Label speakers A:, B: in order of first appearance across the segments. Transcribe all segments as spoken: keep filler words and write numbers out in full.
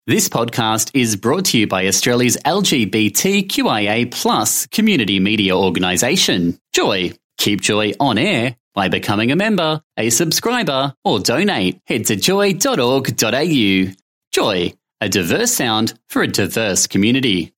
A: This podcast is brought to you by Australia's L G B T Q I A plus community media organisation, Joy. Keep Joy on air by becoming a member, a subscriber, or donate. Head to joy dot org dot a u. Joy, a diverse sound for a diverse community.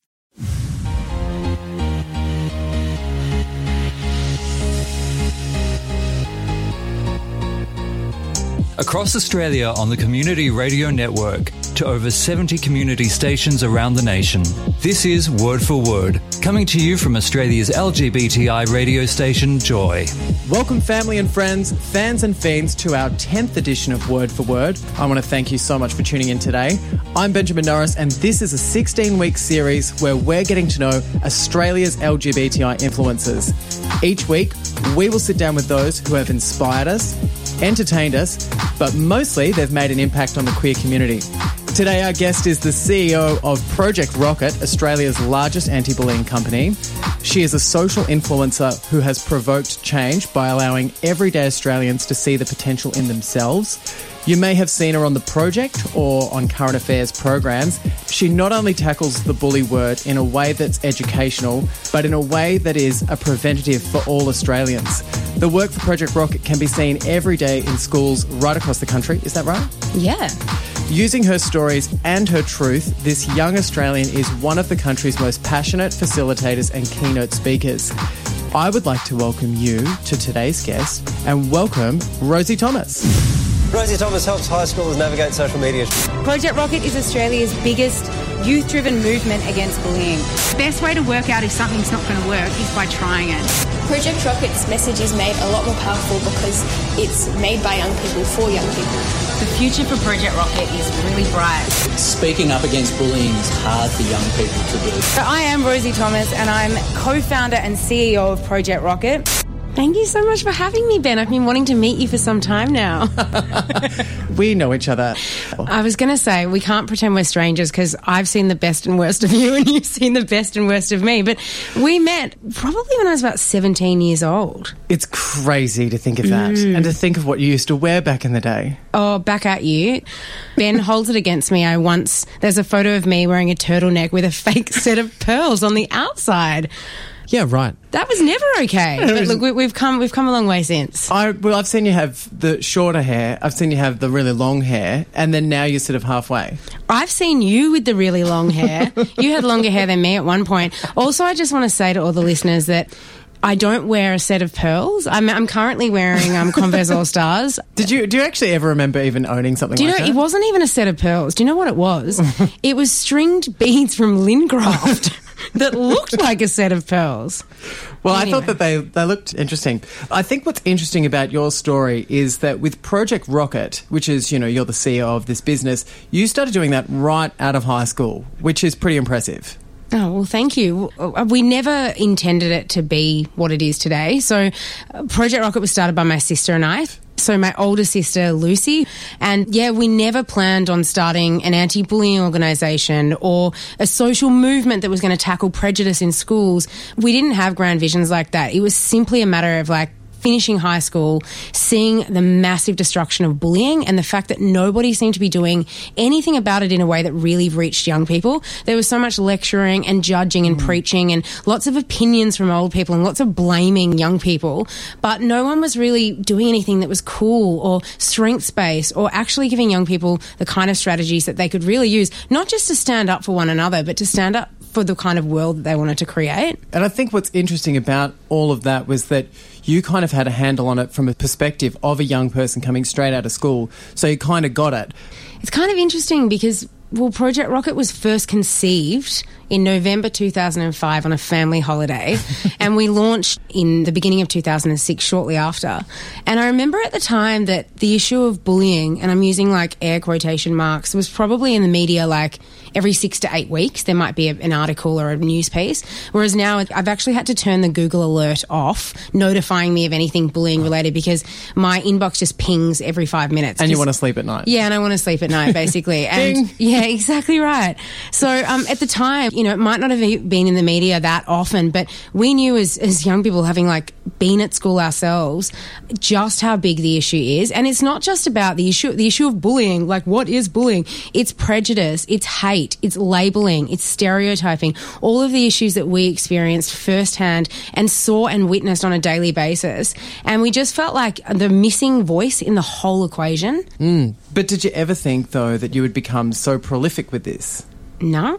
B: Across Australia on the Community Radio Network to over seventy community stations around the nation. This is Word for Word, coming to you from Australia's L G B T I radio station, Joy.
C: Welcome, family and friends, fans and fiends, to our tenth edition of Word for Word. I want to thank you so much for tuning in today. I'm Benjamin Norris, and this is a sixteen-week series where we're getting to know Australia's L G B T I influencers. Each week, we will sit down with those who have inspired us, entertained us, but mostly they've made an impact on the queer community. Today, our guest is the C E O of Project Rocket, Australia's largest anti-bullying company. She is a social influencer who has provoked change by allowing everyday Australians to see the potential in themselves. You may have seen her on The Project or on current affairs programs. She not only tackles the bully word in a way that's educational, but in a way that is a preventative for all Australians. The work for Project Rocket can be seen every day in schools right across the country. Is that right?
D: Yeah.
C: Using her stories and her truth, this young Australian is one of the country's most passionate facilitators and keynote speakers. I would like to welcome you to today's guest and welcome Rosie Thomas.
E: Rosie Thomas helps high schoolers navigate social media.
D: Project Rocket is Australia's biggest youth-driven movement against bullying.
F: The best way to work out if something's not going to work is by trying it.
G: Project Rocket's message is made a lot more powerful because it's made by young people for young people.
F: The future for Project Rocket is really bright.
H: Speaking up against bullying is hard for young people to do.
D: So I am Rosie Thomas and I'm co-founder and C E O of Project Rocket. Thank you so much for having me, Ben. I've been wanting to meet you for some time now.
C: We know each other.
D: I was going to say, we can't pretend we're strangers because I've seen the best and worst of you and you've seen the best and worst of me. But we met probably when I was about seventeen years old.
C: It's crazy to think of that mm. and to think of what you used to wear back in the day.
D: Oh, back at you. Ben holds it against me. I once, there's a photo of me wearing a turtleneck with a fake set of pearls on the outside.
C: Yeah, right.
D: That was never okay. But look, we, we've come we've come a long way since.
C: I, well, I've seen you have the shorter hair. I've seen you have the really long hair, and then now you're sort of halfway.
D: I've seen you with the really long hair. You had longer hair than me at one point. Also, I just want to say to all the listeners that I don't wear a set of pearls. I'm, I'm currently wearing um, Converse All Stars.
C: Did you? Do you actually ever remember even owning something
D: do you
C: like
D: know,
C: that?
D: It wasn't even a set of pearls. Do you know what it was? It was stringed beads from Lincraft that looked like a set of pearls.
C: Well,
D: anyway.
C: I thought that they, they looked interesting. I think what's interesting about your story is that with Project Rocket, which is, you know, you're the C E O of this business, you started doing that right out of high school, which is pretty impressive.
D: Oh, well, thank you. We never intended it to be what it is today. So Project Rocket was started by my sister and I. So my older sister, Lucy, and yeah, we never planned on starting an anti-bullying organisation or a social movement that was going to tackle prejudice in schools. We didn't have grand visions like that. It was simply a matter of like, finishing high school, seeing the massive destruction of bullying and the fact that nobody seemed to be doing anything about it in a way that really reached young people. There was so much lecturing and judging and mm. preaching and lots of opinions from old people and lots of blaming young people, but no one was really doing anything that was cool or strengths-based or actually giving young people the kind of strategies that they could really use, not just to stand up for one another, but to stand up for the kind of world that they wanted to create.
C: And I think what's interesting about all of that was that you kind of had a handle on it from a perspective of a young person coming straight out of school, so you kind of got it.
D: It's kind of interesting because, well, Project Rocket was first conceived in November two thousand five on a family holiday and we launched in the beginning of two thousand six, shortly after. And I remember at the time that the issue of bullying, and I'm using like air quotation marks, was probably in the media like every six to eight weeks there might be a, an article or a news piece, whereas now I've actually had to turn the Google alert off notifying me of anything bullying related because my inbox just pings every five minutes.
C: And you want to sleep at night.
D: Yeah, and I want to sleep at night basically. And
C: Ding.
D: yeah, Yeah, exactly right. So um, at the time, you know, it might not have been in the media that often, but we knew as, as young people, having like been at school ourselves, just how big the issue is. And it's not just about the issue, the issue of bullying. Like, what is bullying? It's prejudice, it's hate, it's labelling, it's stereotyping, all of the issues that we experienced firsthand and saw and witnessed on a daily basis. And we just felt like the missing voice in the whole equation.
C: Mm. But did you ever think, though, that you would become so prolific with this?
D: No.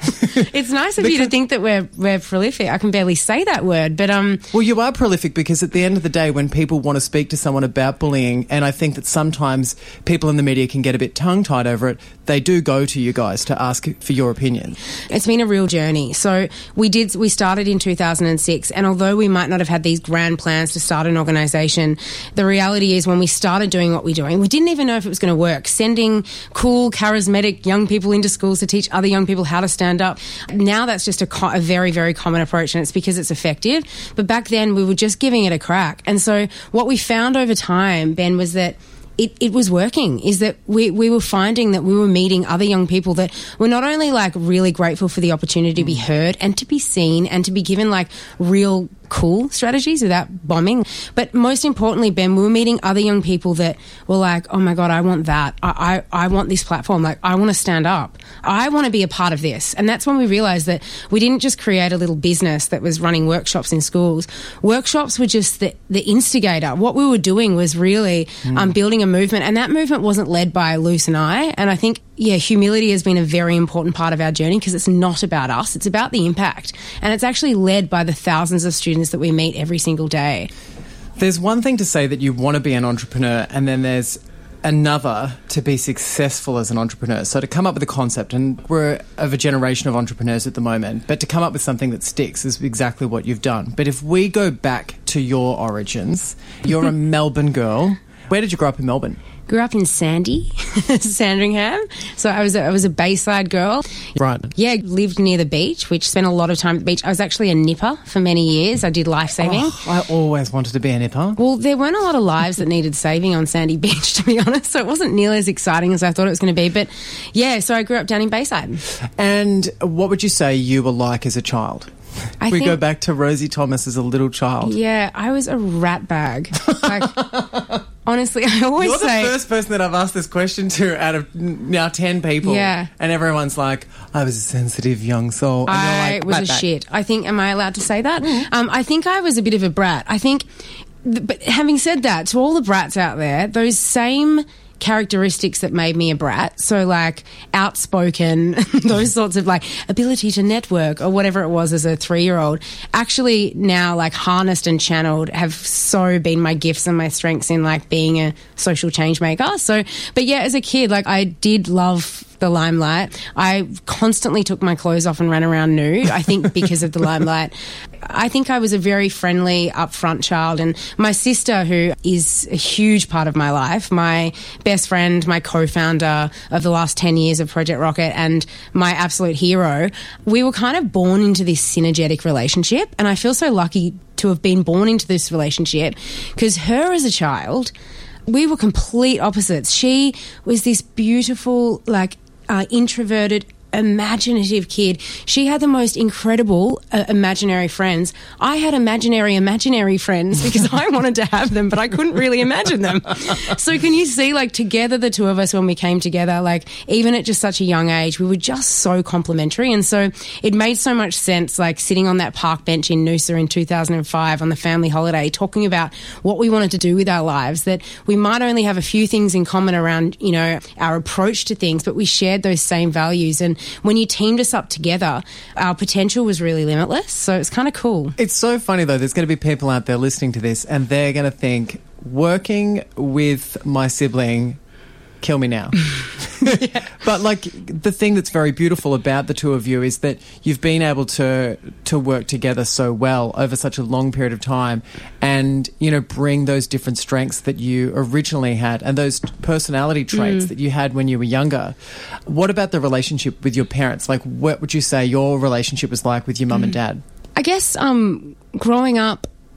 D: It's nice of you to think that we're we're prolific. I can barely say that word, but um.
C: Well, you are prolific because at the end of the day, when people want to speak to someone about bullying, and I think that sometimes people in the media can get a bit tongue-tied over it, they do go to you guys to ask for your opinion.
D: It's been a real journey. So we did. We started in two thousand six, and although we might not have had these grand plans to start an organisation, the reality is when we started doing what we're doing, we didn't even know if it was going to work. Sending cool, charismatic young people into schools to teach other young people how to stand up. Now that's just a, co- a very, very common approach, and it's because it's effective. But back then we were just giving it a crack. And so what we found over time, Ben, was that It, it was working, is that we, we were finding that we were meeting other young people that were not only like really grateful for the opportunity to be heard and to be seen and to be given like real cool strategies without bombing. But most importantly, Ben, we were meeting other young people that were like, oh my God, I want that. I, I, I want this platform. Like, I want to stand up. I want to be a part of this. And that's when we realised that we didn't just create a little business that was running workshops in schools. Workshops were just the, the instigator. What we were doing was really mm. um, building a movement. And that movement wasn't led by Luce and I. And I think, yeah, humility has been a very important part of our journey because it's not about us. It's about the impact. And it's actually led by the thousands of students that we meet every single day.
C: There's one thing to say that you want to be an entrepreneur, and then there's another to be successful as an entrepreneur. So to come up with a concept, and we're of a generation of entrepreneurs at the moment, but to come up with something that sticks is exactly what you've done. But if we go back to your origins, you're a Melbourne girl. Where did you grow up in Melbourne?
D: Grew up in Sandy, Sandringham. So I was a, I was a Bayside girl.
C: Right.
D: Yeah, lived near the beach, which spent a lot of time at the beach. I was actually a nipper for many years. I did life saving.
C: Oh, I always wanted to be a nipper.
D: Well, there weren't a lot of lives that needed saving on Sandy Beach, to be honest. So it wasn't nearly as exciting as I thought it was going to be. But yeah, so I grew up down in Bayside.
C: And what would you say you were like as a child?
D: I
C: we
D: think,
C: go back to Rosie Thomas as a little child.
D: Yeah, I was a rat bag. Like, honestly, I always
C: You're
D: say...
C: You're the first person that I've asked this question to out of now ten people.
D: Yeah.
C: And everyone's like, I was a sensitive young soul. And
D: I
C: like,
D: was a
C: back.
D: shit. I think, am I allowed to say that? Mm. Um, I think I was a bit of a brat. I think, but having said that, to all the brats out there, those same characteristics that made me a brat, so like outspoken, those sorts of like ability to network or whatever it was as a three-year-old, actually now like harnessed and channeled have so been my gifts and my strengths in like being a social change maker. So, but yeah, as a kid, like I did love the limelight. I constantly took my clothes off and ran around nude, I think because of the limelight. I think I was a very friendly, upfront child. And my sister, who is a huge part of my life, my best friend, my co-founder of the last ten years of Project Rocket and my absolute hero, we were kind of born into this synergetic relationship. And I feel so lucky to have been born into this relationship because her as a child, we were complete opposites. She was this beautiful, like, uh, introverted, imaginative kid. She had the most incredible uh, imaginary friends. I had imaginary imaginary friends because I wanted to have them, but I couldn't really imagine them. So can you see, like, together, the two of us, when we came together, like, even at just such a young age, we were just so complementary. And so it made so much sense, like, sitting on that park bench in Noosa in two thousand five on the family holiday, talking about what we wanted to do with our lives, that we might only have a few things in common around, you know, our approach to things, but we shared those same values. And when you teamed us up together, our potential was really limitless. So it's kind of cool.
C: It's so funny, though. There's going to be people out there listening to this and they're going to think, working with my sibling, kill me now. Yeah. But, like, the thing that's very beautiful about the two of you is that you've been able to to work together so well over such a long period of time and, you know, bring those different strengths that you originally had and those personality traits mm. that you had when you were younger. What about the relationship with your parents? Like, what would you say your relationship was like with your mum mm. and dad?
D: I guess um, growing up,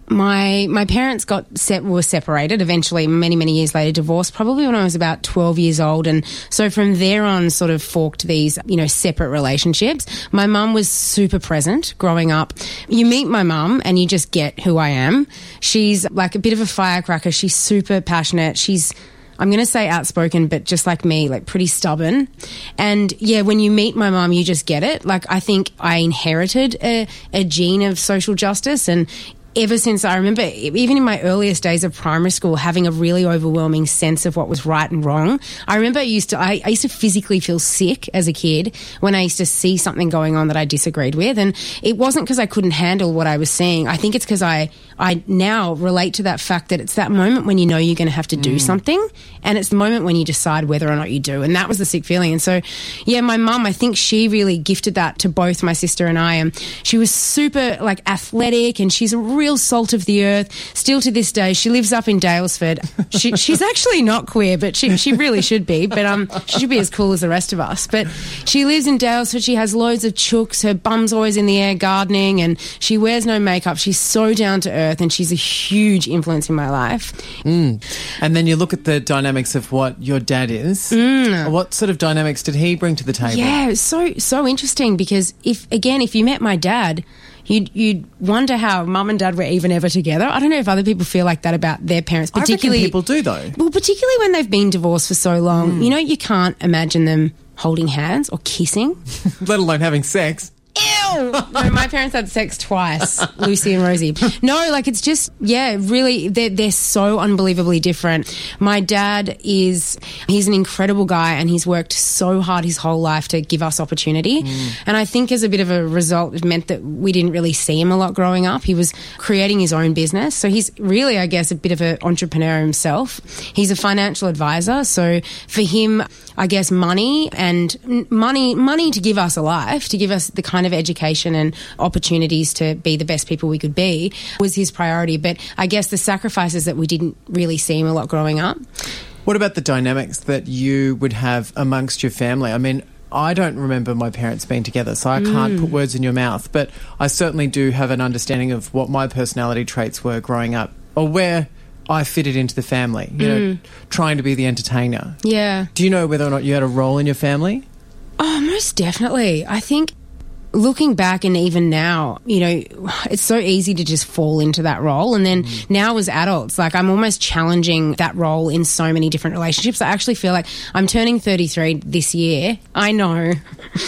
D: My my parents got se- were separated eventually, many, many years later, divorced, probably when I was about twelve years old. And so from there on sort of forked these, you know, separate relationships. My mum was super present growing up. You meet my mum and you just get who I am. She's like a bit of a firecracker. She's super passionate. She's, I'm going to say outspoken, but just like me, like pretty stubborn. And yeah, when you meet my mum, you just get it. Like I think I inherited a, a gene of social justice, and ever since I remember, even in my earliest days of primary school, having a really overwhelming sense of what was right and wrong. I remember I used to, I, I used to physically feel sick as a kid when I used to see something going on that I disagreed with. And it wasn't because I couldn't handle what I was seeing. I think it's because I, I now relate to that fact that it's that moment when you know you're going to have to do mm. something, and it's the moment when you decide whether or not you do. And that was the sick feeling. And so, yeah, my mum, I think she really gifted that to both my sister and I. And she was super like athletic, and she's a real real salt of the earth. Still to this day, she lives up in Daylesford. She, she's actually not queer, but she, she really should be. But um, she should be as cool as the rest of us. But she lives in Daylesford. She has loads of chooks. Her bum's always in the air gardening, and she wears no makeup. She's so down to earth, and she's a huge influence in my life.
C: Mm. And then you look at the dynamics of what your dad is.
D: Mm.
C: What sort of dynamics did he bring to the table?
D: Yeah, it's so so interesting, because if again, if you met my dad, You'd, you'd wonder how mum and dad were even ever together. I don't know if other people feel like that about their parents, particularly.
C: I reckon people do, though.
D: Well, particularly when they've been divorced for so long. Mm. You know, you can't imagine them holding hands or kissing.
C: Let alone having sex.
D: Ew! No, my parents had sex twice, Lucy and Rosie. No, like it's just, yeah, really, they're, they're so unbelievably different. My dad is, he's an incredible guy, and he's worked so hard his whole life to give us opportunity. Mm. And I think as a bit of a result, it meant that we didn't really see him a lot growing up. He was creating his own business. So he's really, I guess, a bit of an entrepreneur himself. He's a financial advisor. So for him, I guess money and money, money to give us a life, to give us the kind of education and opportunities to be the best people we could be was his priority. But I guess the sacrifices that we didn't really see him a lot growing up.
C: What about the dynamics that you would have amongst your family? I mean, I don't remember my parents being together, so I can't mm. put words in your mouth, but I certainly do have an understanding of what my personality traits were growing up, or where I fitted into the family, you mm. know, trying to be the entertainer.
D: Yeah.
C: Do you know whether or not you had a role in your family?
D: Oh, most definitely. I think looking back, and even now, you know, it's so easy to just fall into that role. And then mm. now as adults, like I'm almost challenging that role in so many different relationships. I actually feel like I'm turning thirty-three this year. I know. um,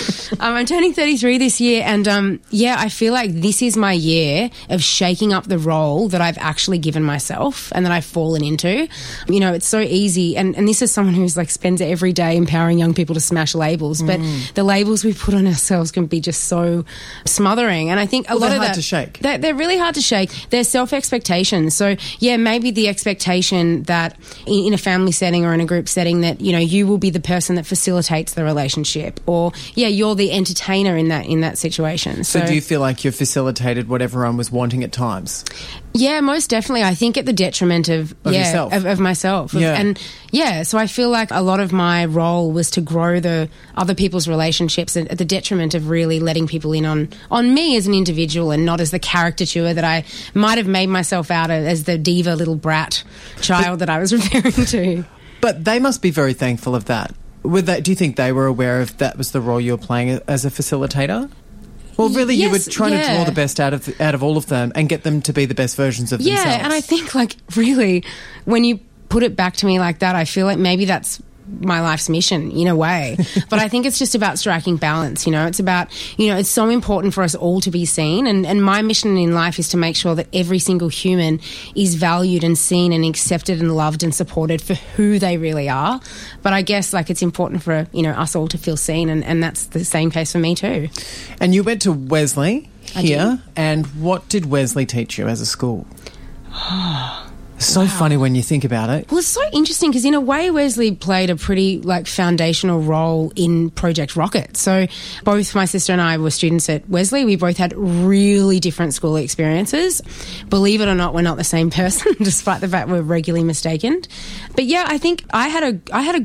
D: I'm turning thirty-three this year. And um, yeah, I feel like this is my year of shaking up the role that I've actually given myself and that I've fallen into. You know, it's so easy. And, and this is someone who's like spends every day empowering young people to smash labels. Mm. But the labels we put on ourselves can be just so so smothering. And I think a
C: well,
D: lot
C: they're
D: of
C: hard
D: that,
C: to shake.
D: They're, they're really hard to shake. They're self-expectations. So yeah, maybe the expectation that in, in a family setting or in a group setting that, you know, you will be the person that facilitates the relationship, or yeah, you're the entertainer in that in that situation.
C: So,
D: so
C: do you feel like you've facilitated what everyone was wanting at times?
D: Yeah, most definitely. I think at the detriment of,
C: of
D: yeah,
C: yourself.
D: Of, of myself.
C: Yeah.
D: And yeah, so I feel like a lot of my role was to grow the other people's relationships at, at the detriment of really letting people in on, on me as an individual, and not as the caricature that I might have made myself out as the diva little brat child but, that I was referring to.
C: But they must be very thankful of that. With that, do you think they were aware of that was the role you were playing as a facilitator? Well, really,
D: yes,
C: you were trying
D: yeah.
C: to draw the best out of out of all of them and get them to be the best versions of
D: yeah,
C: themselves.
D: Yeah, and I think, like, really, when you put it back to me like that, I feel like maybe that's my life's mission in a way. But I think it's just about striking balance, you know. It's about, you know, it's so important for us all to be seen. And, and my mission in life is to make sure that every single human is valued and seen and accepted and loved and supported for who they really are. But I guess, like, it's important for, you know, us all to feel seen, and, and that's the same case for me too.
C: And you went to Wesley here, and what did Wesley teach you as a school? So wow. funny when you think about it.
D: Well, it's so interesting because in a way Wesley played a pretty like foundational role in Project Rocket. So both my sister and I were students at Wesley. We both had really different school experiences. Believe it or not, we're not the same person, despite the fact we're regularly mistaken. But yeah, I think I had a I had a good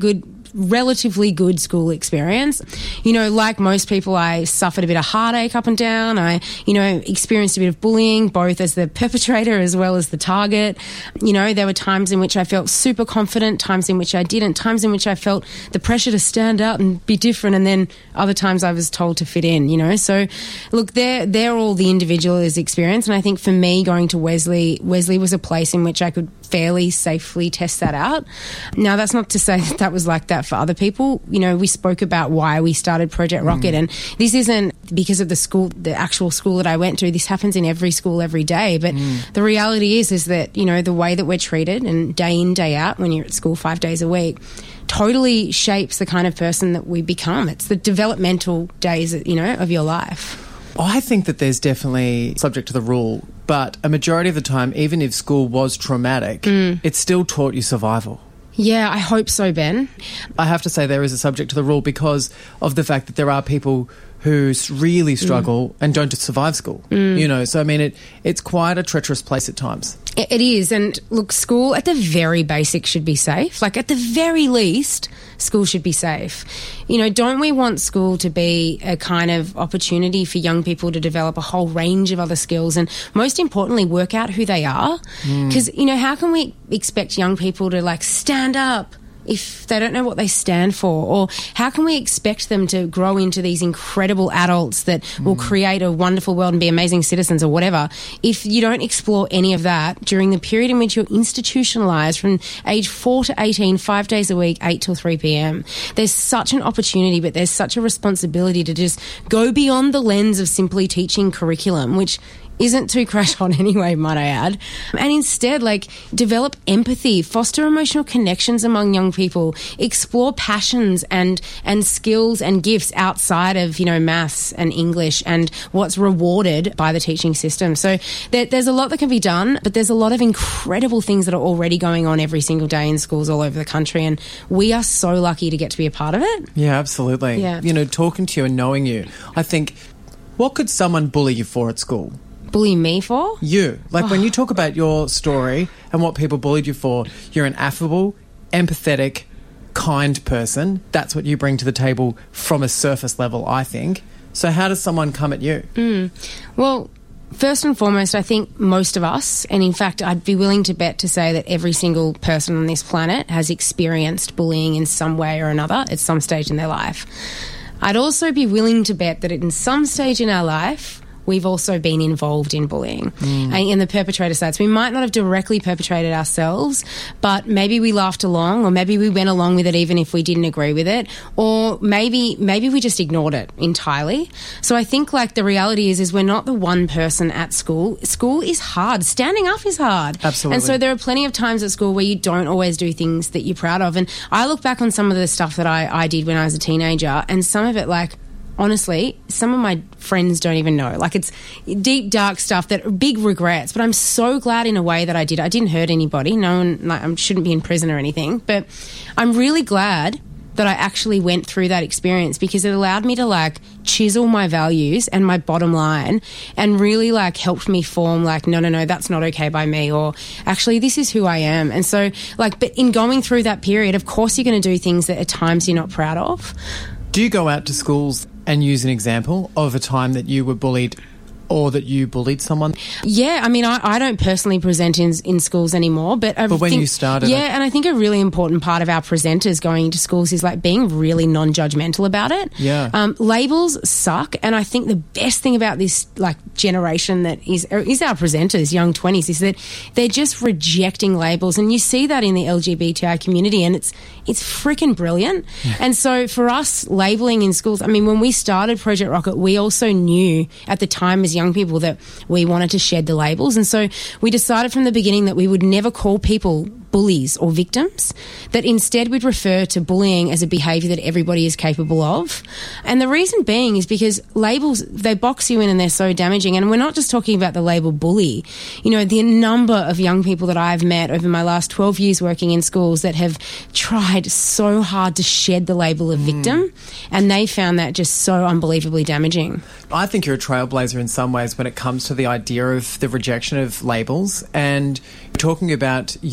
D: relatively good school experience. You know, like most people, I suffered a bit of heartache up and down. I, you know, experienced a bit of bullying, both as the perpetrator as well as the target. You know, there were times in which I felt super confident, times in which I didn't, times in which I felt the pressure to stand out and be different, and then other times I was told to fit in, you know. So, look, they're, they're all the individual's experience, and I think for me, going to Wesley, Wesley was a place in which I could fairly safely test that out. Now, that's not to say that that was like that for other people. You know, we spoke about why we started Project Rocket, mm. and this isn't because of the school, the actual school that I went to. This happens in every school every day, but mm. the reality is, is that, you know, the way that we're treated and day in, day out when you're at school five days a week totally shapes the kind of person that we become. It's the developmental days, you know, of your life.
C: I think that there's definitely subject to the rule, but a majority of the time, even if school was traumatic, mm. it still taught you survival.
D: Yeah, I hope so, Ben.
C: I have to say there is a subject to the rule because of the fact that there are people who really struggle mm. and don't survive school. Mm. You know, so I mean, it it's quite a treacherous place at times.
D: It is, and look, school at the very basic should be safe. Like, at the very least, school should be safe. You know, don't we want school to be a kind of opportunity for young people to develop a whole range of other skills and, most importantly, work out who they are? Because, mm. you know, how can we expect young people to, like, stand up if they don't know what they stand for? Or how can we expect them to grow into these incredible adults that mm. will create a wonderful world and be amazing citizens or whatever if you don't explore any of that during the period in which you're institutionalised from age four to eighteen, five days a week, eight till three p.m. There's such an opportunity, but there's such a responsibility to just go beyond the lens of simply teaching curriculum, which isn't too crash on anyway, might I add. And instead, like, develop empathy, foster emotional connections among young people, explore passions and and skills and gifts outside of, you know, maths and English and what's rewarded by the teaching system. So there, there's a lot that can be done, but there's a lot of incredible things that are already going on every single day in schools all over the country, and we are so lucky to get to be a part of it.
C: Yeah, absolutely.
D: Yeah.
C: You know, talking to you and knowing you, I think, what could someone bully you for at school?
D: Bully me for?
C: You. Like, oh. when you talk about your story and what people bullied you for, you're an affable, empathetic, kind person. That's what you bring to the table from a surface level, I think. So how does someone come at you?
D: Mm. Well, first and foremost, I think most of us, and in fact, I'd be willing to bet to say that every single person on this planet has experienced bullying in some way or another at some stage in their life. I'd also be willing to bet that in some stage in our life, we've also been involved in bullying mm. and in the perpetrator sides. We might not have directly perpetrated ourselves, but maybe we laughed along, or maybe we went along with it even if we didn't agree with it, or maybe maybe we just ignored it entirely. So I think, like, the reality is is we're not the one person at school. School is hard. Standing up is hard.
C: Absolutely.
D: And so there are plenty of times at school where you don't always do things that you're proud of. And I look back on some of the stuff that I, I did when I was a teenager, and some of it, like, honestly, some of my friends don't even know. Like, it's deep, dark stuff that are big regrets, but I'm so glad in a way that I did. I didn't hurt anybody. No one, like, I shouldn't be in prison or anything, but I'm really glad that I actually went through that experience because it allowed me to, like, chisel my values and my bottom line and really, like, helped me form, like, no, no, no, that's not okay by me, or actually this is who I am. And so, like, but in going through that period, of course you're going to do things that at times you're not proud of.
C: Do you go out to schools and use an example of a time that you were bullied or that you bullied someone?
D: Yeah, I mean, I, I don't personally present in in schools anymore, but I
C: But when
D: think,
C: you started...
D: Yeah, and I think a really important part of our presenters going into schools is, like, being really non-judgmental about it.
C: Yeah.
D: Um, labels suck, and I think the best thing about this, like, generation that is is our presenters, young twenties, is that they're just rejecting labels, and you see that in the L G B T I community, and it's it's freaking brilliant. Yeah. And so for us, labelling in schools, I mean, when we started Project Rocket, we also knew at the time as young young people that we wanted to shed the labels. And so we decided from the beginning that we would never call people bullies or victims, that instead we'd refer to bullying as a behaviour that everybody is capable of. And the reason being is because labels, they box you in and they're so damaging. And we're not just talking about the label bully. You know, the number of young people that I've met over my last twelve years working in schools that have tried so hard to shed the label of victim, mm. and they found that just so unbelievably damaging.
C: I think you're a trailblazer in some ways when it comes to the idea of the rejection of labels, and talking about your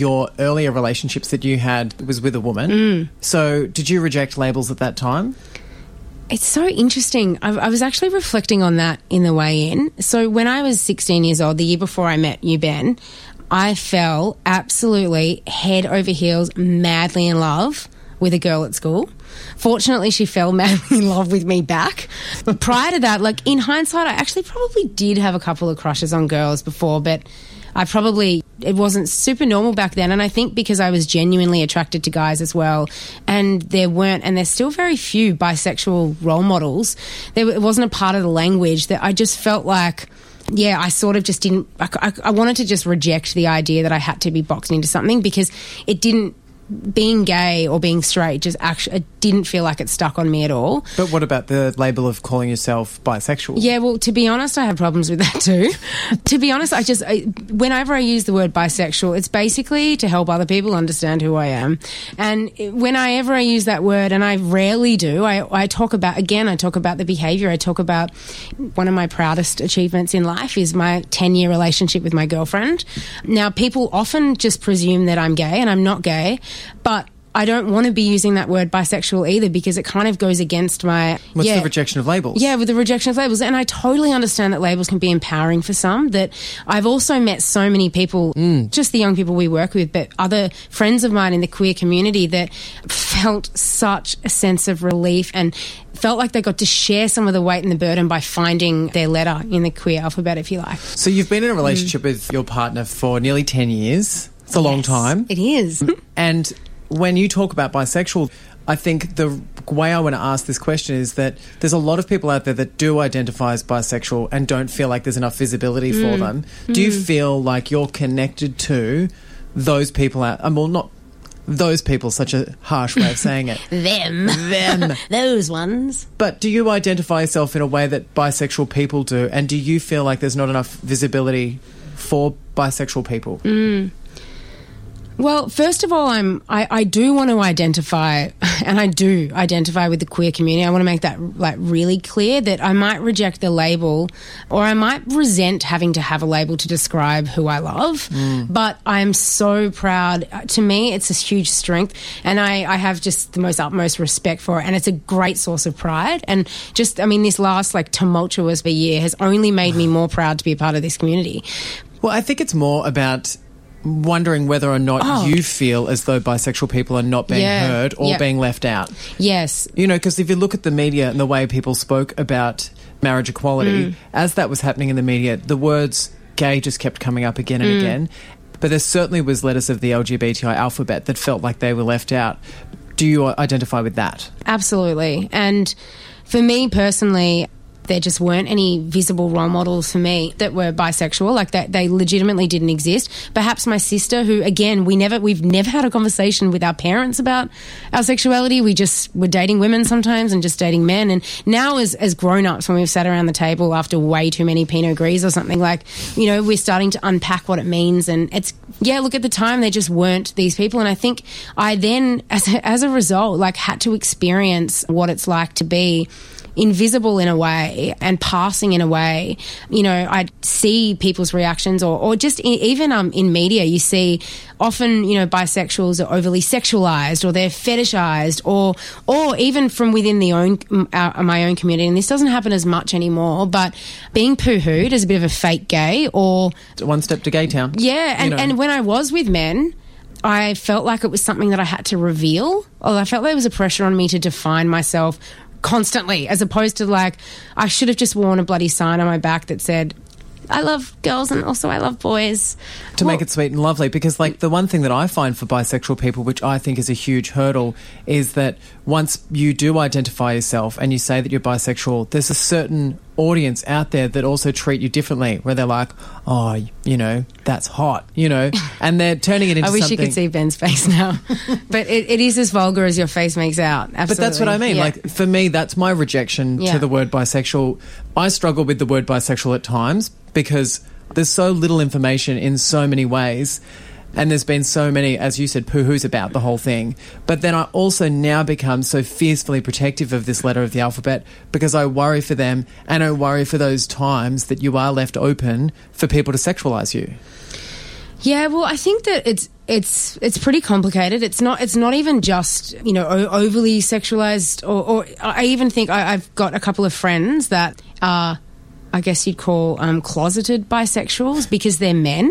C: earlier relationships that you had was with a woman.
D: Mm.
C: So did you reject labels at that time?
D: It's so interesting. I, I was actually reflecting on that in the way in. So when I was sixteen years old, the year before I met you, Ben, I fell absolutely head over heels, madly in love with a girl at school. Fortunately, she fell madly in love with me back. But prior to that, like in hindsight, I actually probably did have a couple of crushes on girls before, but I probably, it wasn't super normal back then. And I think because I was genuinely attracted to guys as well, and there weren't, and there's still very few bisexual role models, there, it wasn't a part of the language that I just felt like, yeah, I sort of just didn't, I, I, I wanted to just reject the idea that I had to be boxed into something because it didn't, being gay or being straight just actually it didn't feel like it stuck on me at all.
C: But what about the label of calling yourself bisexual?
D: Yeah, well, to be honest, I have problems with that too. To be honest, I just, I, whenever I use the word bisexual, it's basically to help other people understand who I am. And whenever I use that word, and I rarely do, I, I talk about, again, I talk about the behaviour. I talk about one of my proudest achievements in life is my ten-year relationship with my girlfriend. Now, people often just presume that I'm gay, and I'm not gay. But I don't want to be using that word bisexual either because it kind of goes against my...
C: What's
D: yeah,
C: the rejection of labels?
D: Yeah, with the rejection of labels. And I totally understand that labels can be empowering for some, that I've also met so many people, mm. just the young people we work with, but other friends of mine in the queer community that felt such a sense of relief and felt like they got to share some of the weight and the burden by finding their letter in the queer alphabet, if you like.
C: So you've been in a relationship mm. with your partner for nearly ten years. It's a yes, long time.
D: It is.
C: And when you talk about bisexual, I think the way I want to ask this question is that there's a lot of people out there that do identify as bisexual and don't feel like there's enough visibility mm. for them. Mm. Do you feel like you're connected to those people out? Um, well, not those people, such a harsh way of saying it.
D: Them.
C: Them.
D: Those ones.
C: But do you identify yourself in a way that bisexual people do? And do you feel like there's not enough visibility for bisexual people?
D: Mm. Well, first of all, I'm, I, I do want to identify, and I do identify with the queer community. I want to make that like really clear that I might reject the label or I might resent having to have a label to describe who I love. Mm. But I'm so proud. To me, it's a huge strength, and I, I have just the most utmost respect for it, and it's a great source of pride. And just, I mean, this last like tumultuous year has only made me more proud to be a part of this community.
C: Well, I think it's more about wondering whether or not oh. you feel as though bisexual people are not being
D: yeah.
C: heard or
D: yep.
C: being left out.
D: Yes.
C: You know, because if you look at the media and the way people spoke about marriage equality, mm. as that was happening in the media, the words gay just kept coming up again and mm. again. But there certainly was letters of the L G B T I alphabet that felt like they were left out. Do you identify with that?
D: Absolutely. And for me personally, there just weren't any visible role models for me that were bisexual, like that they legitimately didn't exist. Perhaps my sister, who again we never we've never had a conversation with our parents about our sexuality. We just were dating women sometimes and just dating men. And now as as grown-ups, when we've sat around the table after way too many Pinot Gris or something, like, you know, we're starting to unpack what it means. And it's, yeah, look, at the time they just weren't these people. And I think I then as a, as a result like had to experience what it's like to be invisible in a way and passing in a way. You know, I'd see people's reactions or, or just in, even um, in media, you see often, you know, bisexuals are overly sexualized or they're fetishized or or even from within the own uh, my own community. And this doesn't happen as much anymore, but being poo-hooed as a bit of a fake gay or...
C: One step to gay town.
D: Yeah, and,
C: you know.
D: and when I was with men, I felt like it was something that I had to reveal. Or I felt there was a pressure on me to define myself constantly, as opposed to like I should have just worn a bloody sign on my back that said I love girls and also I love boys.
C: To
D: well,
C: make it sweet and lovely, because like the one thing that I find for bisexual people, which I think is a huge hurdle, is that once you do identify yourself and you say that you're bisexual, there's a certain audience out there that also treat you differently, where they're like, oh, you know, that's hot, you know, and they're turning it into
D: I wish
C: something...
D: you could see Ben's face now. But it, it is as vulgar as your face makes out. Absolutely.
C: But that's what I mean.
D: Yeah.
C: Like, for me, that's my rejection
D: yeah.
C: to the word bisexual. I struggle with the word bisexual at times because there's so little information in so many ways. And there's been so many, as you said, poo-hoos about the whole thing. But then I also now become so fiercely protective of this letter of the alphabet because I worry for them and I worry for those times that you are left open for people to sexualise you.
D: Yeah, well, I think that it's It's it's pretty complicated. It's not it's not even just, you know, o- overly sexualized, or, or I even think I, I've got a couple of friends that are, I guess you'd call um, closeted bisexuals because they're men,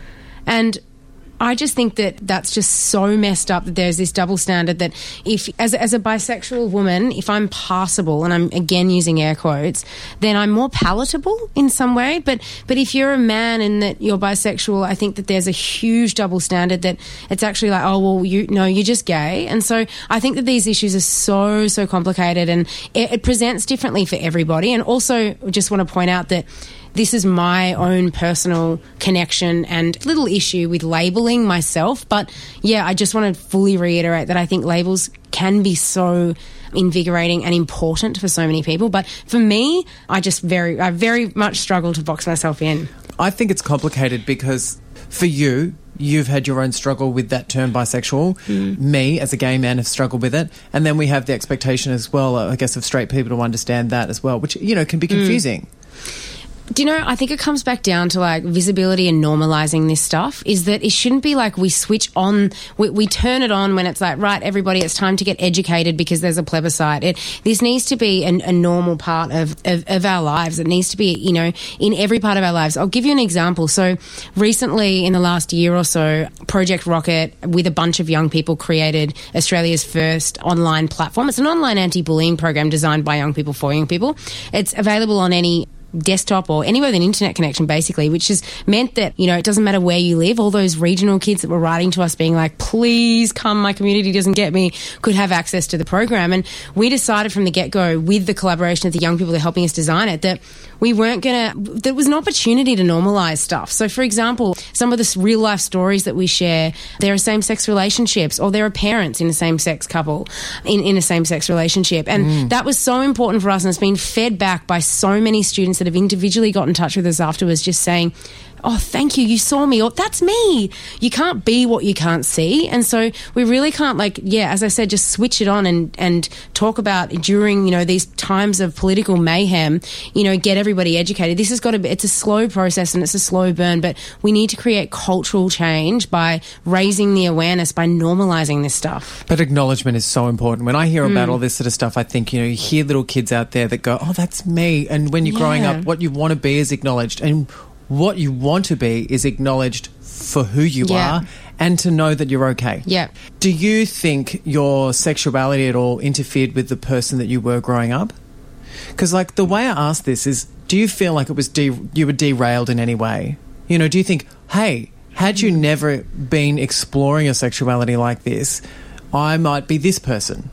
D: and I just think that that's just so messed up that there's this double standard that if, as a, as a bisexual woman, if I'm passable, and I'm again using air quotes, then I'm more palatable in some way. But but if you're a man and that you're bisexual, I think that there's a huge double standard that it's actually like, oh, well, you no, you're just gay. And so I think that these issues are so, so complicated, and it, it presents differently for everybody. And also just want to point out that this is my own personal connection and little issue with labelling myself. But, yeah, I just want to fully reiterate that I think labels can be so invigorating and important for so many people. But for me, I just very, I very much struggle to box myself in.
C: I think it's complicated because for you, you've had your own struggle with that term bisexual. Mm. Me, as a gay man, have struggled with it. And then we have the expectation as well, I guess, of straight people to understand that as well, which, you know, can be confusing.
D: Mm. Do you know, I think it comes back down to, like, visibility and normalising this stuff, is that it shouldn't be like we switch on, we, we turn it on when it's like, right, everybody, it's time to get educated because there's a plebiscite. It, this needs to be an, a normal part of, of, of our lives. It needs to be, you know, in every part of our lives. I'll give you an example. So recently, in the last year or so, Project Rocket, with a bunch of young people, created Australia's first online platform. It's an online anti-bullying program designed by young people for young people. It's available on any desktop or anywhere with an internet connection, basically, which has meant that, you know, it doesn't matter where you live. All those regional kids that were writing to us being like, please come, my community doesn't get me, could have access to the program. And we decided from the get-go, with the collaboration of the young people that are helping us design it, that we weren't going to, there was an opportunity to normalise stuff. So, for example, some of the real life stories that we share, there are same-sex relationships, or there are parents in a same-sex couple in, in a same-sex relationship. And mm. that was so important for us, and it's been fed back by so many students that have individually got in touch with us afterwards, just saying, oh, thank you, you saw me, or that's me. You can't be what you can't see. And so we really can't, like, yeah, as I said, just switch it on and, and talk about during, you know, these times of political mayhem, you know, get everybody educated. This has got to be, it's a slow process and it's a slow burn, but we need to create cultural change by raising the awareness, by normalising this stuff.
C: But acknowledgement is so important. When I hear about
D: Mm.
C: all this sort of stuff, I think, you know, you hear little kids out there that go, oh, that's me. And when you're
D: Yeah.
C: growing up, what you want to be is acknowledged. And what you want to be is acknowledged for who you
D: Yeah.
C: are and to know that you're okay.
D: Yeah.
C: Do you think your sexuality at all interfered with the person that you were growing up? Because, like, the way I ask this is, do you feel like it was de- you were derailed in any way? You know, do you think, hey, had you never been exploring your sexuality like this, I might be this person?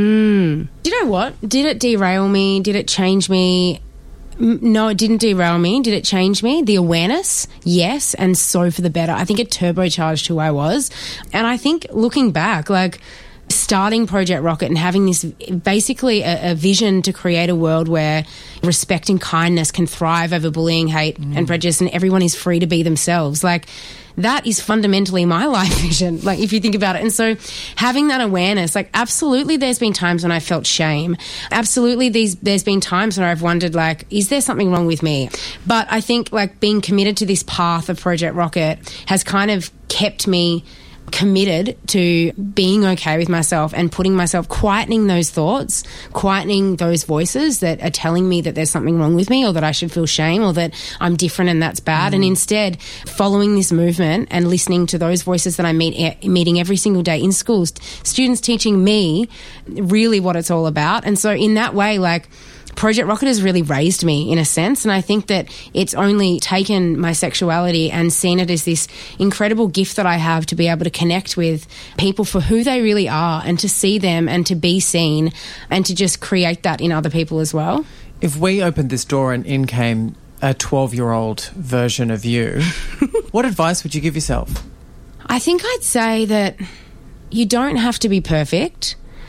D: Mm. Do you know what? Did it derail me? Did it change me? No, it didn't derail me. Did it change me? The awareness, yes, and so for the better. I think it turbocharged who I was. And I think looking back, like, starting Project Rocket and having this basically a, a vision to create a world where respect and kindness can thrive over bullying, hate mm. and prejudice, and everyone is free to be themselves. Like, that is fundamentally my life vision, like, if you think about it. And so having that awareness, like, absolutely there's been times when I felt shame. Absolutely these, there's been times when I've wondered, like, is there something wrong with me? But I think, like, being committed to this path of Project Rocket has kind of kept me committed to being okay with myself and putting myself, quietening those thoughts, quietening those voices that are telling me that there's something wrong with me, or that I should feel shame, or that I'm different and that's bad. Mm. And instead following this movement and listening to those voices that I meet meeting every single day in schools, students teaching me really what it's all about. And so in that way, like, Project Rocket has really raised me in a sense, and I think that it's only taken my sexuality and seen it as this incredible gift that I have to be able to connect with people for who they really are, and to see them and to be seen, and to just create that in other people as well.
C: If we opened this door and in came a twelve-year-old version of you, what advice would you give yourself?
D: I think I'd say that you don't have to be perfect,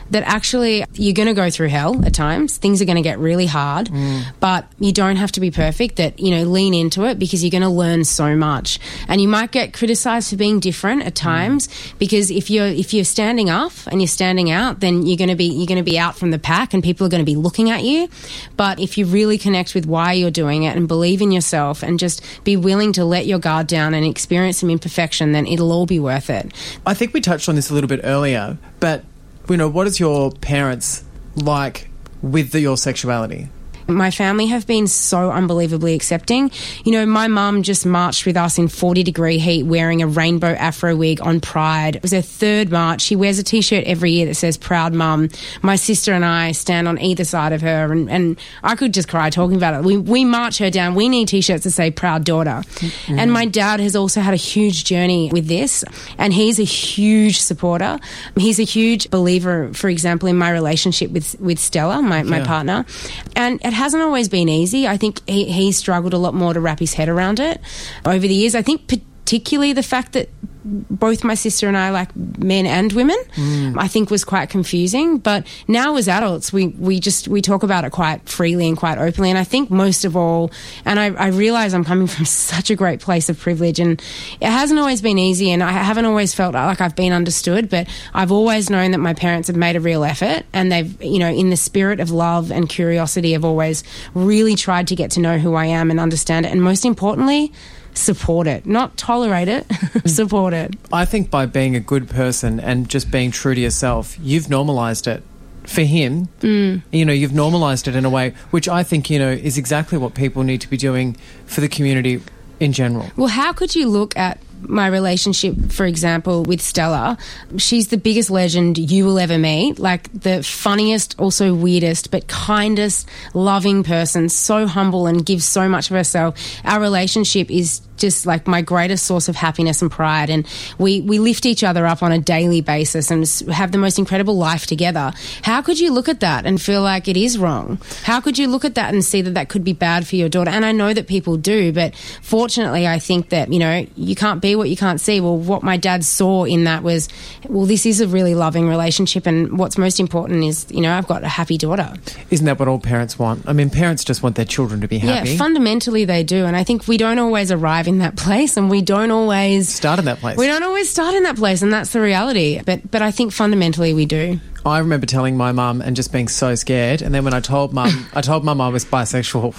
D: that actually you're going to go through hell at times. Things are going to get really hard, mm. but you don't have to be perfect. That, you know, lean into it because you're going to learn so much. And you might get criticised for being different at times mm. because if you're if you're standing up and you're standing out, then you're going to be you're going to be out from the pack and people are going to be looking at you. But if you really connect with why you're doing it and believe in yourself and just be willing to let your guard down and experience some imperfection, then it'll all be worth it.
C: I think we touched on this a little bit earlier, but, you know, what is your parents like with the, your sexuality?
D: My family have been so unbelievably accepting. You know, my mum just marched with us in forty degree heat wearing a rainbow afro wig on Pride. It was her third march. She wears a T-shirt every year that says Proud Mum. My sister and I stand on either side of her, and, and I could just cry talking about it. We, we march her down. We need T-shirts that say Proud Daughter. Mm-hmm. And my dad has also had a huge journey with this, and he's a huge supporter. He's a huge believer, for example, in my relationship with, with Stella, my, my yeah. partner. And it hasn't always been easy. I think he, he struggled a lot more to wrap his head around it over the years. I think particularly the fact that both my sister and I like men and women, mm. I think was quite confusing. But now as adults, we, we just, we talk about it quite freely and quite openly. And I think most of all, and I, I realise I'm coming from such a great place of privilege, and it hasn't always been easy, and I haven't always felt like I've been understood, but I've always known that my parents have made a real effort, and they've, you know, in the spirit of love and curiosity, have always really tried to get to know who I am and understand it. And most importantly, support it, not tolerate it, support it.
C: I think by being a good person and just being true to yourself, you've normalised it. For him, mm. you know, you've normalised it in a way which I think, you know, is exactly what people need to be doing for the community in general.
D: Well, how could you look at my relationship, for example, with Stella? She's the biggest legend you will ever meet, like the funniest, also weirdest, but kindest, loving person, so humble and gives so much of herself. Our relationship is just like my greatest source of happiness and pride, and we, we lift each other up on a daily basis and have the most incredible life together. How could you look at that and feel like it is wrong? How could you look at that and see that that could be bad for your daughter? And I know that people do, but fortunately I think that, you know, you can't be what you can't see. Well, what my dad saw in that was, well, this is a really loving relationship, and what's most important is, you know, I've got a happy daughter.
C: Isn't that what all parents want? I mean, parents just want their children to be happy.
D: Yeah, fundamentally they do, and I think we don't always arrive in that place, and we don't always
C: start in that place.
D: We don't always start in that place, and that's the reality. But but I think fundamentally we do.
C: I remember telling my mum and just being so scared, and then when I told mum, I told mum I was bisexual.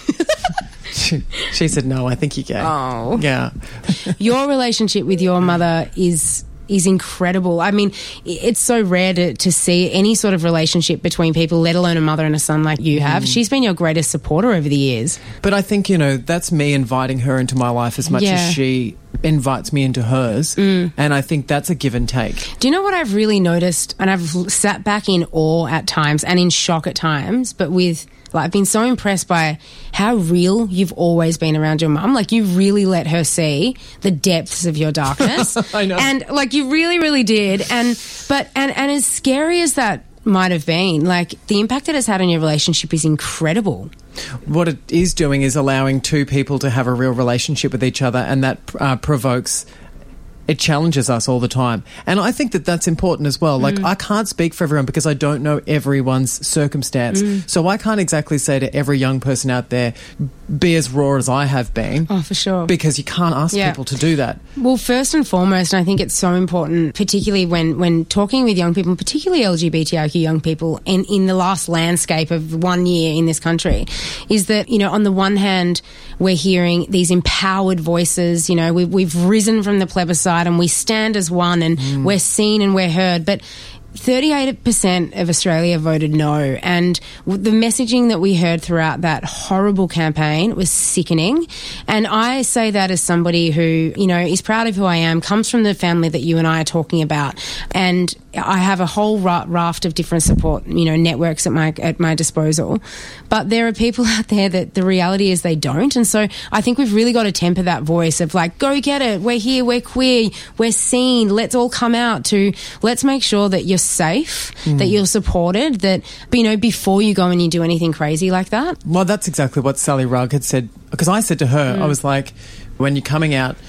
C: she, she said, "No, I think you're gay."
D: Oh,
C: yeah.
D: Your relationship with your mother is is incredible. I mean, it's so rare to, to see any sort of relationship between people, let alone a mother and a son like you have. Mm. She's been your greatest supporter over the years.
C: But I think, you know, that's me inviting her into my life as much yeah. as she invites me into hers. Mm. And I think that's a give and take.
D: Do you know what I've really noticed? And I've sat back in awe at times and in shock at times, but with... Like, I've been so impressed by how real you've always been around your mum. Like, you really let her see the depths of your darkness.
C: I know.
D: And, like, you really, really did. And, but, and, and as scary as that might have been, like, the impact it has had on your relationship is incredible.
C: What it is doing is allowing two people to have a real relationship with each other, and that uh, provokes... It challenges us all the time. And I think that that's important as well. Like, mm. I can't speak for everyone because I don't know everyone's circumstance. Mm. So I can't exactly say to every young person out there, be as raw as I have been.
D: Oh, for sure.
C: Because you can't ask
D: yeah.
C: people to do that.
D: Well, first and foremost, and I think it's so important, particularly when, when talking with young people, particularly L G B T I Q young people, in, in the last landscape of one year in this country, is that, you know, on the one hand, we're hearing these empowered voices, you know, we've, we've risen from the plebiscite and we stand as one, and mm. we're seen and we're heard. But thirty-eight percent of Australia voted no, and the messaging that we heard throughout that horrible campaign was sickening. And I say that as somebody who, you know, is proud of who I am, comes from the family that you and I are talking about, and I have a whole raft of different support, you know, networks at my at my disposal. But there are people out there that the reality is they don't. And so I think we've really got to temper that voice of like, go get it, we're here, we're queer, we're seen, let's all come out, to let's make sure that you're safe, mm. that you're supported, that, you know, before you go and you do anything crazy like that.
C: Well, that's exactly what Sally Rugg had said, because I said to her, mm. I was like, when you're coming out,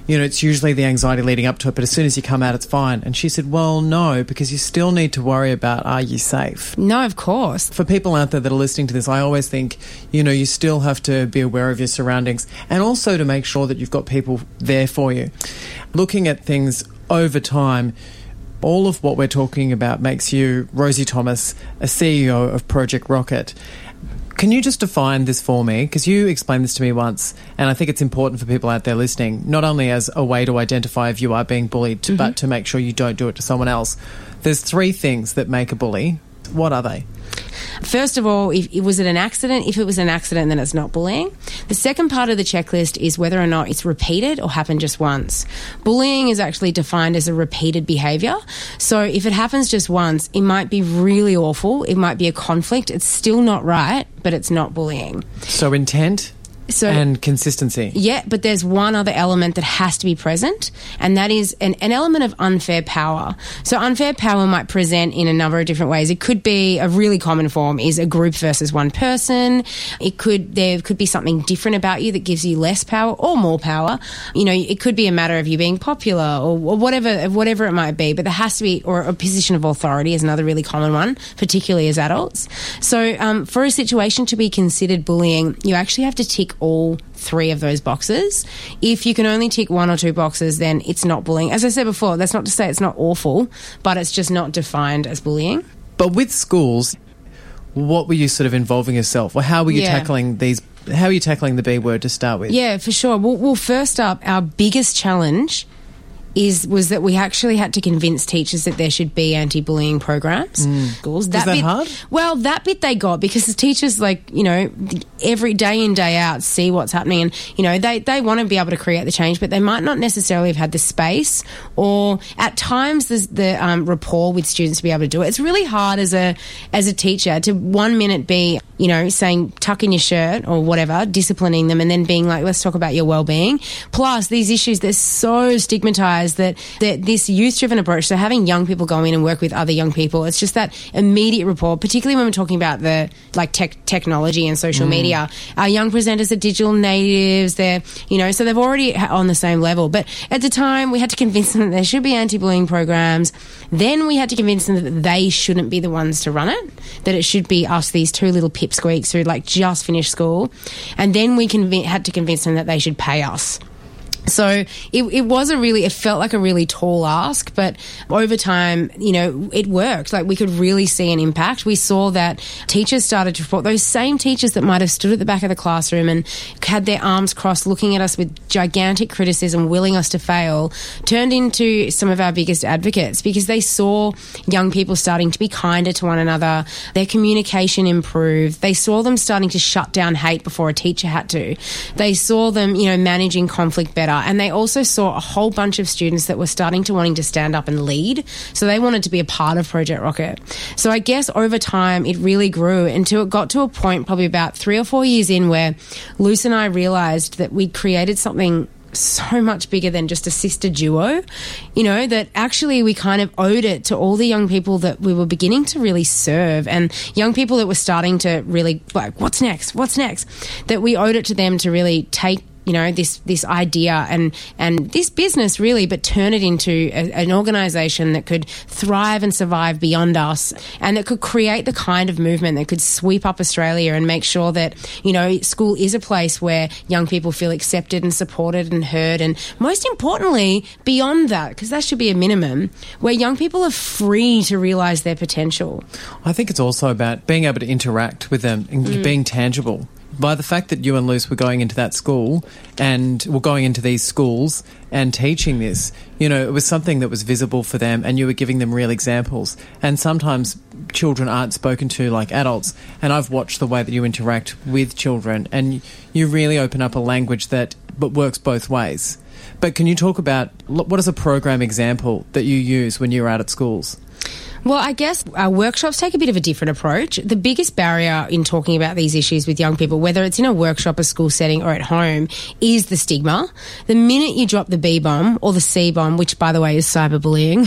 C: you know, it's usually the anxiety leading up to it, but as soon as you come out, it's fine. And she said, well, no, because you still need to worry about, are you safe?
D: No, of course.
C: For people out there that are listening to this, I always think, you know, you still have to be aware of your surroundings and also to make sure that you've got people there for you. Looking at things over time, all of what we're talking about makes you, Rosie Thomas, a C E O of Project Rocket. Can you just define this for me? Because you explained this to me once, and I think it's important for people out there listening, not only as a way to identify if you are being bullied, mm-hmm. but to make sure you don't do it to someone else. There's three things that make a bully. What are they?
D: First of all, if, was it an accident? If it was an accident, then it's not bullying. The second part of the checklist is whether or not it's repeated or happened just once. Bullying is actually defined as a repeated behaviour. So if it happens just once, it might be really awful. It might be a conflict. It's still not right, but it's not bullying.
C: So intent? So, and consistency.
D: Yeah, but there's one other element that has to be present, and that is an, an element of unfair power. So unfair power might present in a number of different ways. It could be, a really common form is a group versus one person. It could, there could be something different about you that gives you less power or more power. You know, it could be a matter of you being popular or, or whatever, whatever it might be, but there has to be, or a position of authority is another really common one, particularly as adults. So um, for a situation to be considered bullying, you actually have to tick all three of those boxes. If you can only tick one or two boxes, then it's not bullying. As I said before, that's not to say it's not awful, but it's just not defined as bullying.
C: But with schools, what were you sort of involving yourself? Or how were you yeah. tackling these, how are you tackling the B word to start with?
D: Yeah, for sure. Well, well, first up, our biggest challenge is was that we actually had to convince teachers that there should be anti-bullying programs in
C: mm.
D: schools.
C: That, that
D: bit,
C: hard?
D: Well, that bit they got because the teachers, like, you know, every day in, day out see what's happening and, you know, they, they want to be able to create the change, but they might not necessarily have had the space or at times the, the um, rapport with students to be able to do it. It's really hard as a as a teacher to one minute be, you know, saying tuck in your shirt or whatever, disciplining them, and then being like, let's talk about your well-being. Plus, these issues, they're so stigmatised that, that this youth-driven approach, so having young people go in and work with other young people, it's just that immediate rapport, particularly when we're talking about the like tech, technology and social mm. media. Our young presenters are digital natives, they're, you know, so they've already on the same level. But at the time, we had to convince them that there should be anti-bullying programs. Then we had to convince them that they shouldn't be the ones to run it, that it should be us, these two little pipsqueaks who like just finished school. And then we conv- had to convince them that they should pay us. So it, it was a really, it felt like a really tall ask, but over time, you know, it worked. Like we could really see an impact. We saw that teachers started to report, those same teachers that might have stood at the back of the classroom and had their arms crossed looking at us with gigantic criticism, willing us to fail, turned into some of our biggest advocates because they saw young people starting to be kinder to one another, their communication improved, they saw them starting to shut down hate before a teacher had to. They saw them, you know, managing conflict better. And they also saw a whole bunch of students that were starting to wanting to stand up and lead. So they wanted to be a part of Project Rocket. So I guess over time it really grew until it got to a point probably about three or four years in where Luce and I realised that we'd created something so much bigger than just a sister duo, you know, that actually we kind of owed it to all the young people that we were beginning to really serve and young people that were starting to really like, what's next? What's next? That we owed it to them to really take, you know, this this idea and and this business really, but turn it into a, an organisation that could thrive and survive beyond us and that could create the kind of movement that could sweep up Australia and make sure that, you know, school is a place where young people feel accepted and supported and heard, and most importantly, beyond that, because that should be a minimum, where young people are free to realise their potential.
C: I think it's also about being able to interact with them and mm. being tangible. By the fact that you and Luce were going into that school and were going into these schools and teaching this, you know, it was something that was visible for them and you were giving them real examples. And sometimes children aren't spoken to like adults. And I've watched the way that you interact with children and you really open up a language that but works both ways. But can you talk about what is a program example that you use when you're out at schools?
D: Well, I guess our workshops take a bit of a different approach. The biggest barrier in talking about these issues with young people, whether it's in a workshop, a school setting or at home, is the stigma. The minute you drop the B-bomb or the C-bomb, which, by the way, is cyberbullying.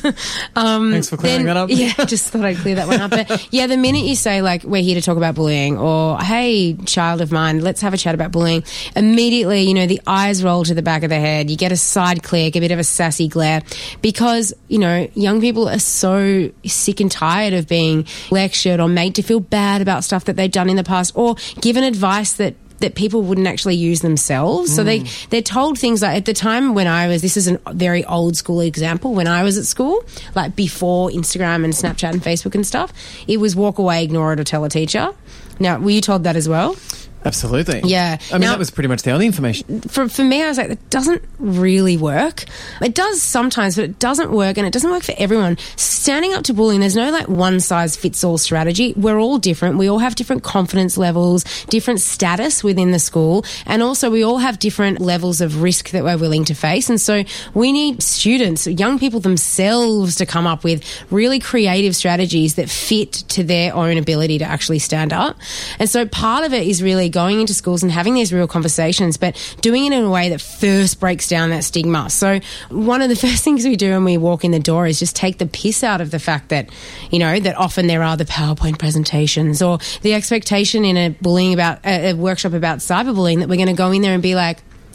D: um,
C: Thanks for clearing
D: then,
C: that up.
D: Yeah, just thought I'd clear that one up. But, yeah, the minute you say, like, we're here to talk about bullying or, hey, child of mine, let's have a chat about bullying, immediately, you know, the eyes roll to the back of the head. You get a side click, a bit of a sassy glare because, you know, young people are so sick and tired of being lectured or made to feel bad about stuff that they've done in the past or given advice that that people wouldn't actually use themselves. Mm. So they, they're told things like, at the time when I was, this is a very old school example, when I was at school, like before Instagram and Snapchat and Facebook and stuff, it was walk away, ignore it or tell a teacher. Now, were you told that as well?
C: Absolutely.
D: Yeah.
C: I mean,
D: now,
C: that was pretty much the only information.
D: For, for me, I was like, that doesn't really work. It does sometimes, but it doesn't work, and it doesn't work for everyone. Standing up to bullying, there's no like one-size-fits-all strategy. We're all different. We all have different confidence levels, different status within the school, and also we all have different levels of risk that we're willing to face. And so we need students, young people themselves, to come up with really creative strategies that fit to their own ability to actually stand up. And so part of it is really going into schools and having these real conversations, but doing it in a way that first breaks down that stigma. So one of the first things we do when we walk in the door is just take the piss out of the fact that, you know, that often there are the PowerPoint presentations or the expectation in a bullying about a, a workshop about cyberbullying that we're going to go in there and be like,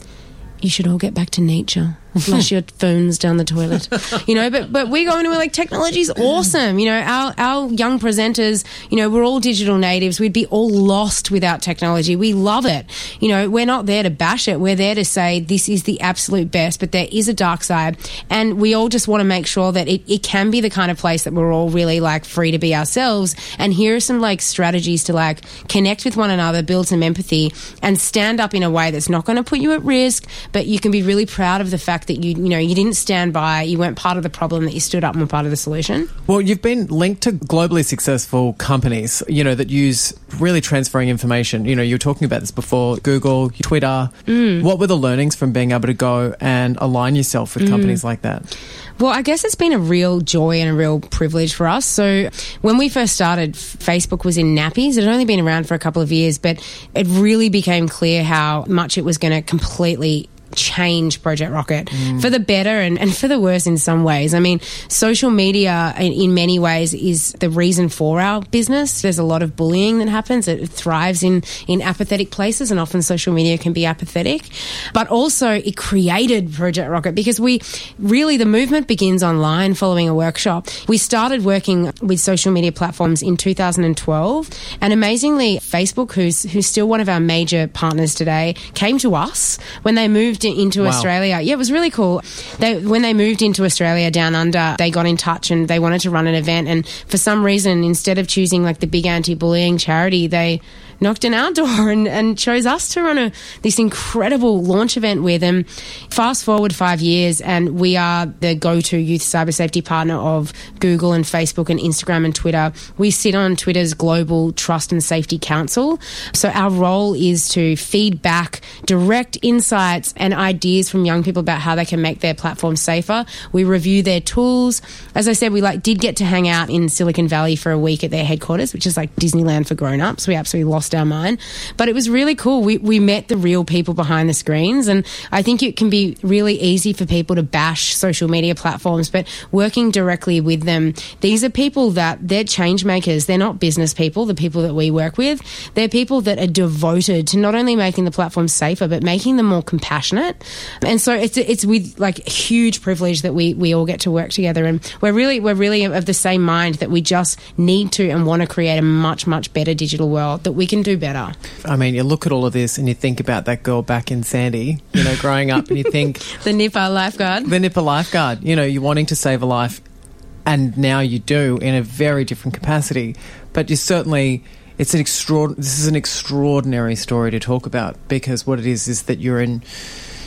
D: you should all get back to nature. Flush your phones down the toilet, you know, but but we go into it like technology's awesome. You know, our, our young presenters, you know, we're all digital natives. We'd be all lost without technology. We love it. You know, we're not there to bash it. We're there to say this is the absolute best, but there is a dark side. And we all just want to make sure that it, it can be the kind of place that we're all really like free to be ourselves. And here are some like strategies to like connect with one another, build some empathy and stand up in a way that's not going to put you at risk, but you can be really proud of the fact that you you know you didn't stand by, you weren't part of the problem, that you stood up and were part of the solution.
C: Well, you've been linked to globally successful companies, you know, that use really transferring information. You know, you were talking about this before, Google, Twitter. Mm. What were the learnings from being able to go and align yourself with mm. companies like that?
D: Well, I guess it's been a real joy and a real privilege for us. So when we first started, Facebook was in nappies. It had only been around for a couple of years, but it really became clear how much it was going to completely change Project Rocket mm. for the better and, and for the worse in some ways. I mean, social media in, in many ways is the reason for our business. There's a lot of bullying that happens. It thrives in, in apathetic places, and often social media can be apathetic. But also it created Project Rocket because we really, the movement begins online following a workshop. We started working with social media platforms in two thousand twelve, and amazingly, Facebook, who's, who's still one of our major partners today, came to us when they moved into wow. Australia. Yeah, it was really cool. They, when they moved into Australia down under, they got in touch and they wanted to run an event, and for some reason, instead of choosing like the big anti-bullying charity, they knocked on our door and, and chose us to run a, this incredible launch event with them. Fast forward five years and we are the go-to youth cyber safety partner of Google and Facebook and Instagram and Twitter. We sit on Twitter's Global Trust and Safety Council. So our role is to feed back direct insights and ideas from young people about how they can make their platform safer. We review their tools. As I said, we like did get to hang out in Silicon Valley for a week at their headquarters, which is like Disneyland for grown-ups. We absolutely lost our mind, but it was really cool. We we met the real people behind the screens, and I think it can be really easy for people to bash social media platforms, but working directly with them, these are people that they're change makers. They're not business people, the people that we work with. They're people that are devoted to not only making the platform safer, but making them more compassionate. And so it's it's with like huge privilege that we we all get to work together, and we're really we're really of the same mind that we just need to and want to create a much much better digital world that we can do better.
C: I mean, you look at all of this and you think about that girl back in Sandy, you know, growing up, and you think
D: the Nipper lifeguard,
C: the Nipper lifeguard. You know, you're wanting to save a life, and now you do in a very different capacity. But you certainly, it's an extraordinary. This is an extraordinary story to talk about, because what it is is that you're in.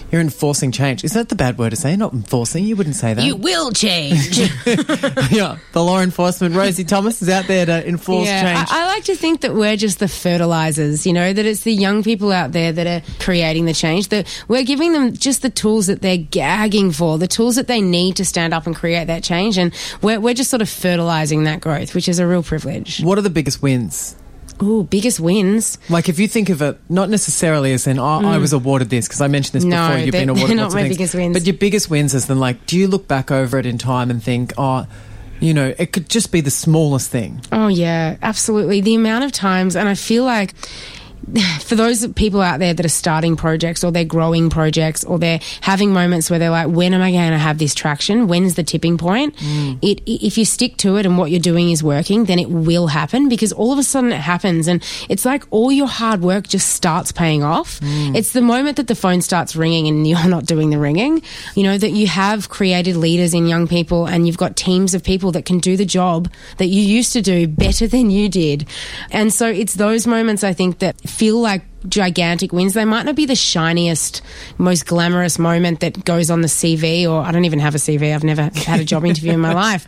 C: You're enforcing change. Is that the bad word to say? Not enforcing. You wouldn't say that.
D: You will change.
C: Yeah, the law enforcement, Rosie Thomas, is out there to enforce
D: yeah,
C: change.
D: I, I like to think that we're just the fertilizers, you know, that it's the young people out there that are creating the change, that we're giving them just the tools that they're gagging for, the tools that they need to stand up and create that change. And we're, we're just sort of fertilizing that growth, which is a real privilege.
C: What are the biggest wins?
D: Ooh, biggest wins.
C: Like, if you think of it, not necessarily as in, oh, mm. I was awarded this, because I mentioned this
D: no,
C: before, you've been awarded
D: they're not
C: lots
D: my
C: of things.
D: biggest wins.
C: But your biggest wins is then, like, do you look back over it in time and think, oh, you know, it could just be the smallest thing?
D: Oh, yeah, absolutely. The amount of times, and I feel like for those people out there that are starting projects or they're growing projects or they're having moments where they're like, when am I going to have this traction? When's the tipping point? Mm. It, if you stick to it and what you're doing is working, then it will happen, because all of a sudden it happens and it's like all your hard work just starts paying off. Mm. It's the moment that the phone starts ringing and you're not doing the ringing, you know, that you have created leaders in young people and you've got teams of people that can do the job that you used to do better than you did. And so it's those moments, I think, that feel like gigantic wins. They might not be the shiniest, most glamorous moment that goes on the C V, or I don't even have a C V. I've never had a job interview in my life.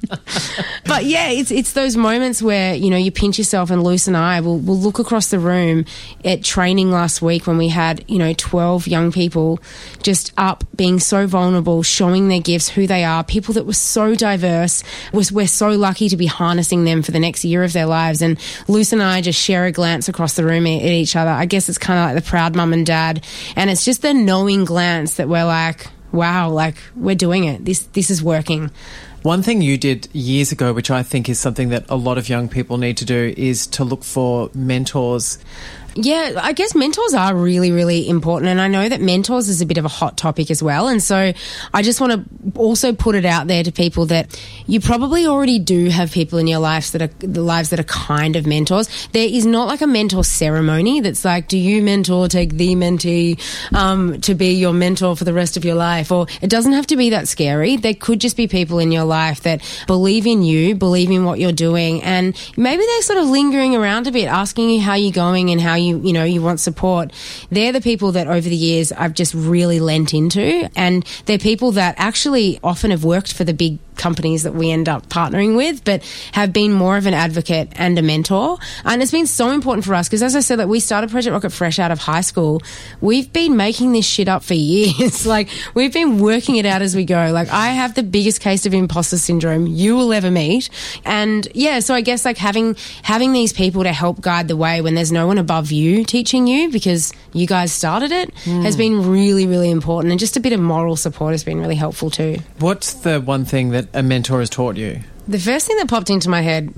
D: But yeah, it's it's those moments where, you know, you pinch yourself, and Luce and I will will look across the room at training last week when we had, you know, twelve young people just up being so vulnerable, showing their gifts, who they are, people that were so diverse. Was we're so lucky to be harnessing them for the next year of their lives. And Luce and I just share a glance across the room at each other. I guess it's kind of like the proud mum and dad, and it's just the knowing glance that we're like, wow, like we're doing it, this this is working.
C: One thing you did years ago, which I think is something that a lot of young people need to do, is to look for mentors.
D: Yeah, I guess mentors are really, really important. And I know that mentors is a bit of a hot topic as well. And so I just want to also put it out there to people that you probably already do have people in your lives that are the lives that are kind of mentors. There is not like a mentor ceremony that's like, do you mentor, take the mentee um, to be your mentor for the rest of your life? Or it doesn't have to be that scary. There could just be people in your life that believe in you, believe in what you're doing. And maybe they're sort of lingering around a bit, asking you how you're going and how you, you know, you want support. They're the people that over the years I've just really lent into, and they're people that actually often have worked for the big companies that we end up partnering with, but have been more of an advocate and a mentor. And it's been so important for us because, as I said, like, we started Project Rocket fresh out of high school. We've been making this shit up for years. Like, we've been working it out as we go. Like, I have the biggest case of imposter syndrome you will ever meet. And yeah, so I guess like having having these people to help guide the way when there's no one above you teaching you because you guys started it mm. has been really, really important. And just a bit of moral support has been really helpful too.
C: What's the one thing that a mentor has taught you?
D: The first thing that popped into my head,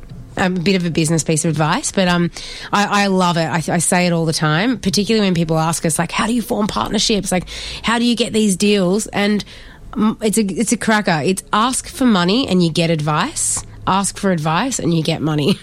D: a bit of a business piece of advice, but um, I, I love it. I, I say it all the time, particularly when people ask us, like, how do you form partnerships? Like, how do you get these deals? And it's a it's a cracker. It's ask for money and you get advice. Ask for advice and you get money.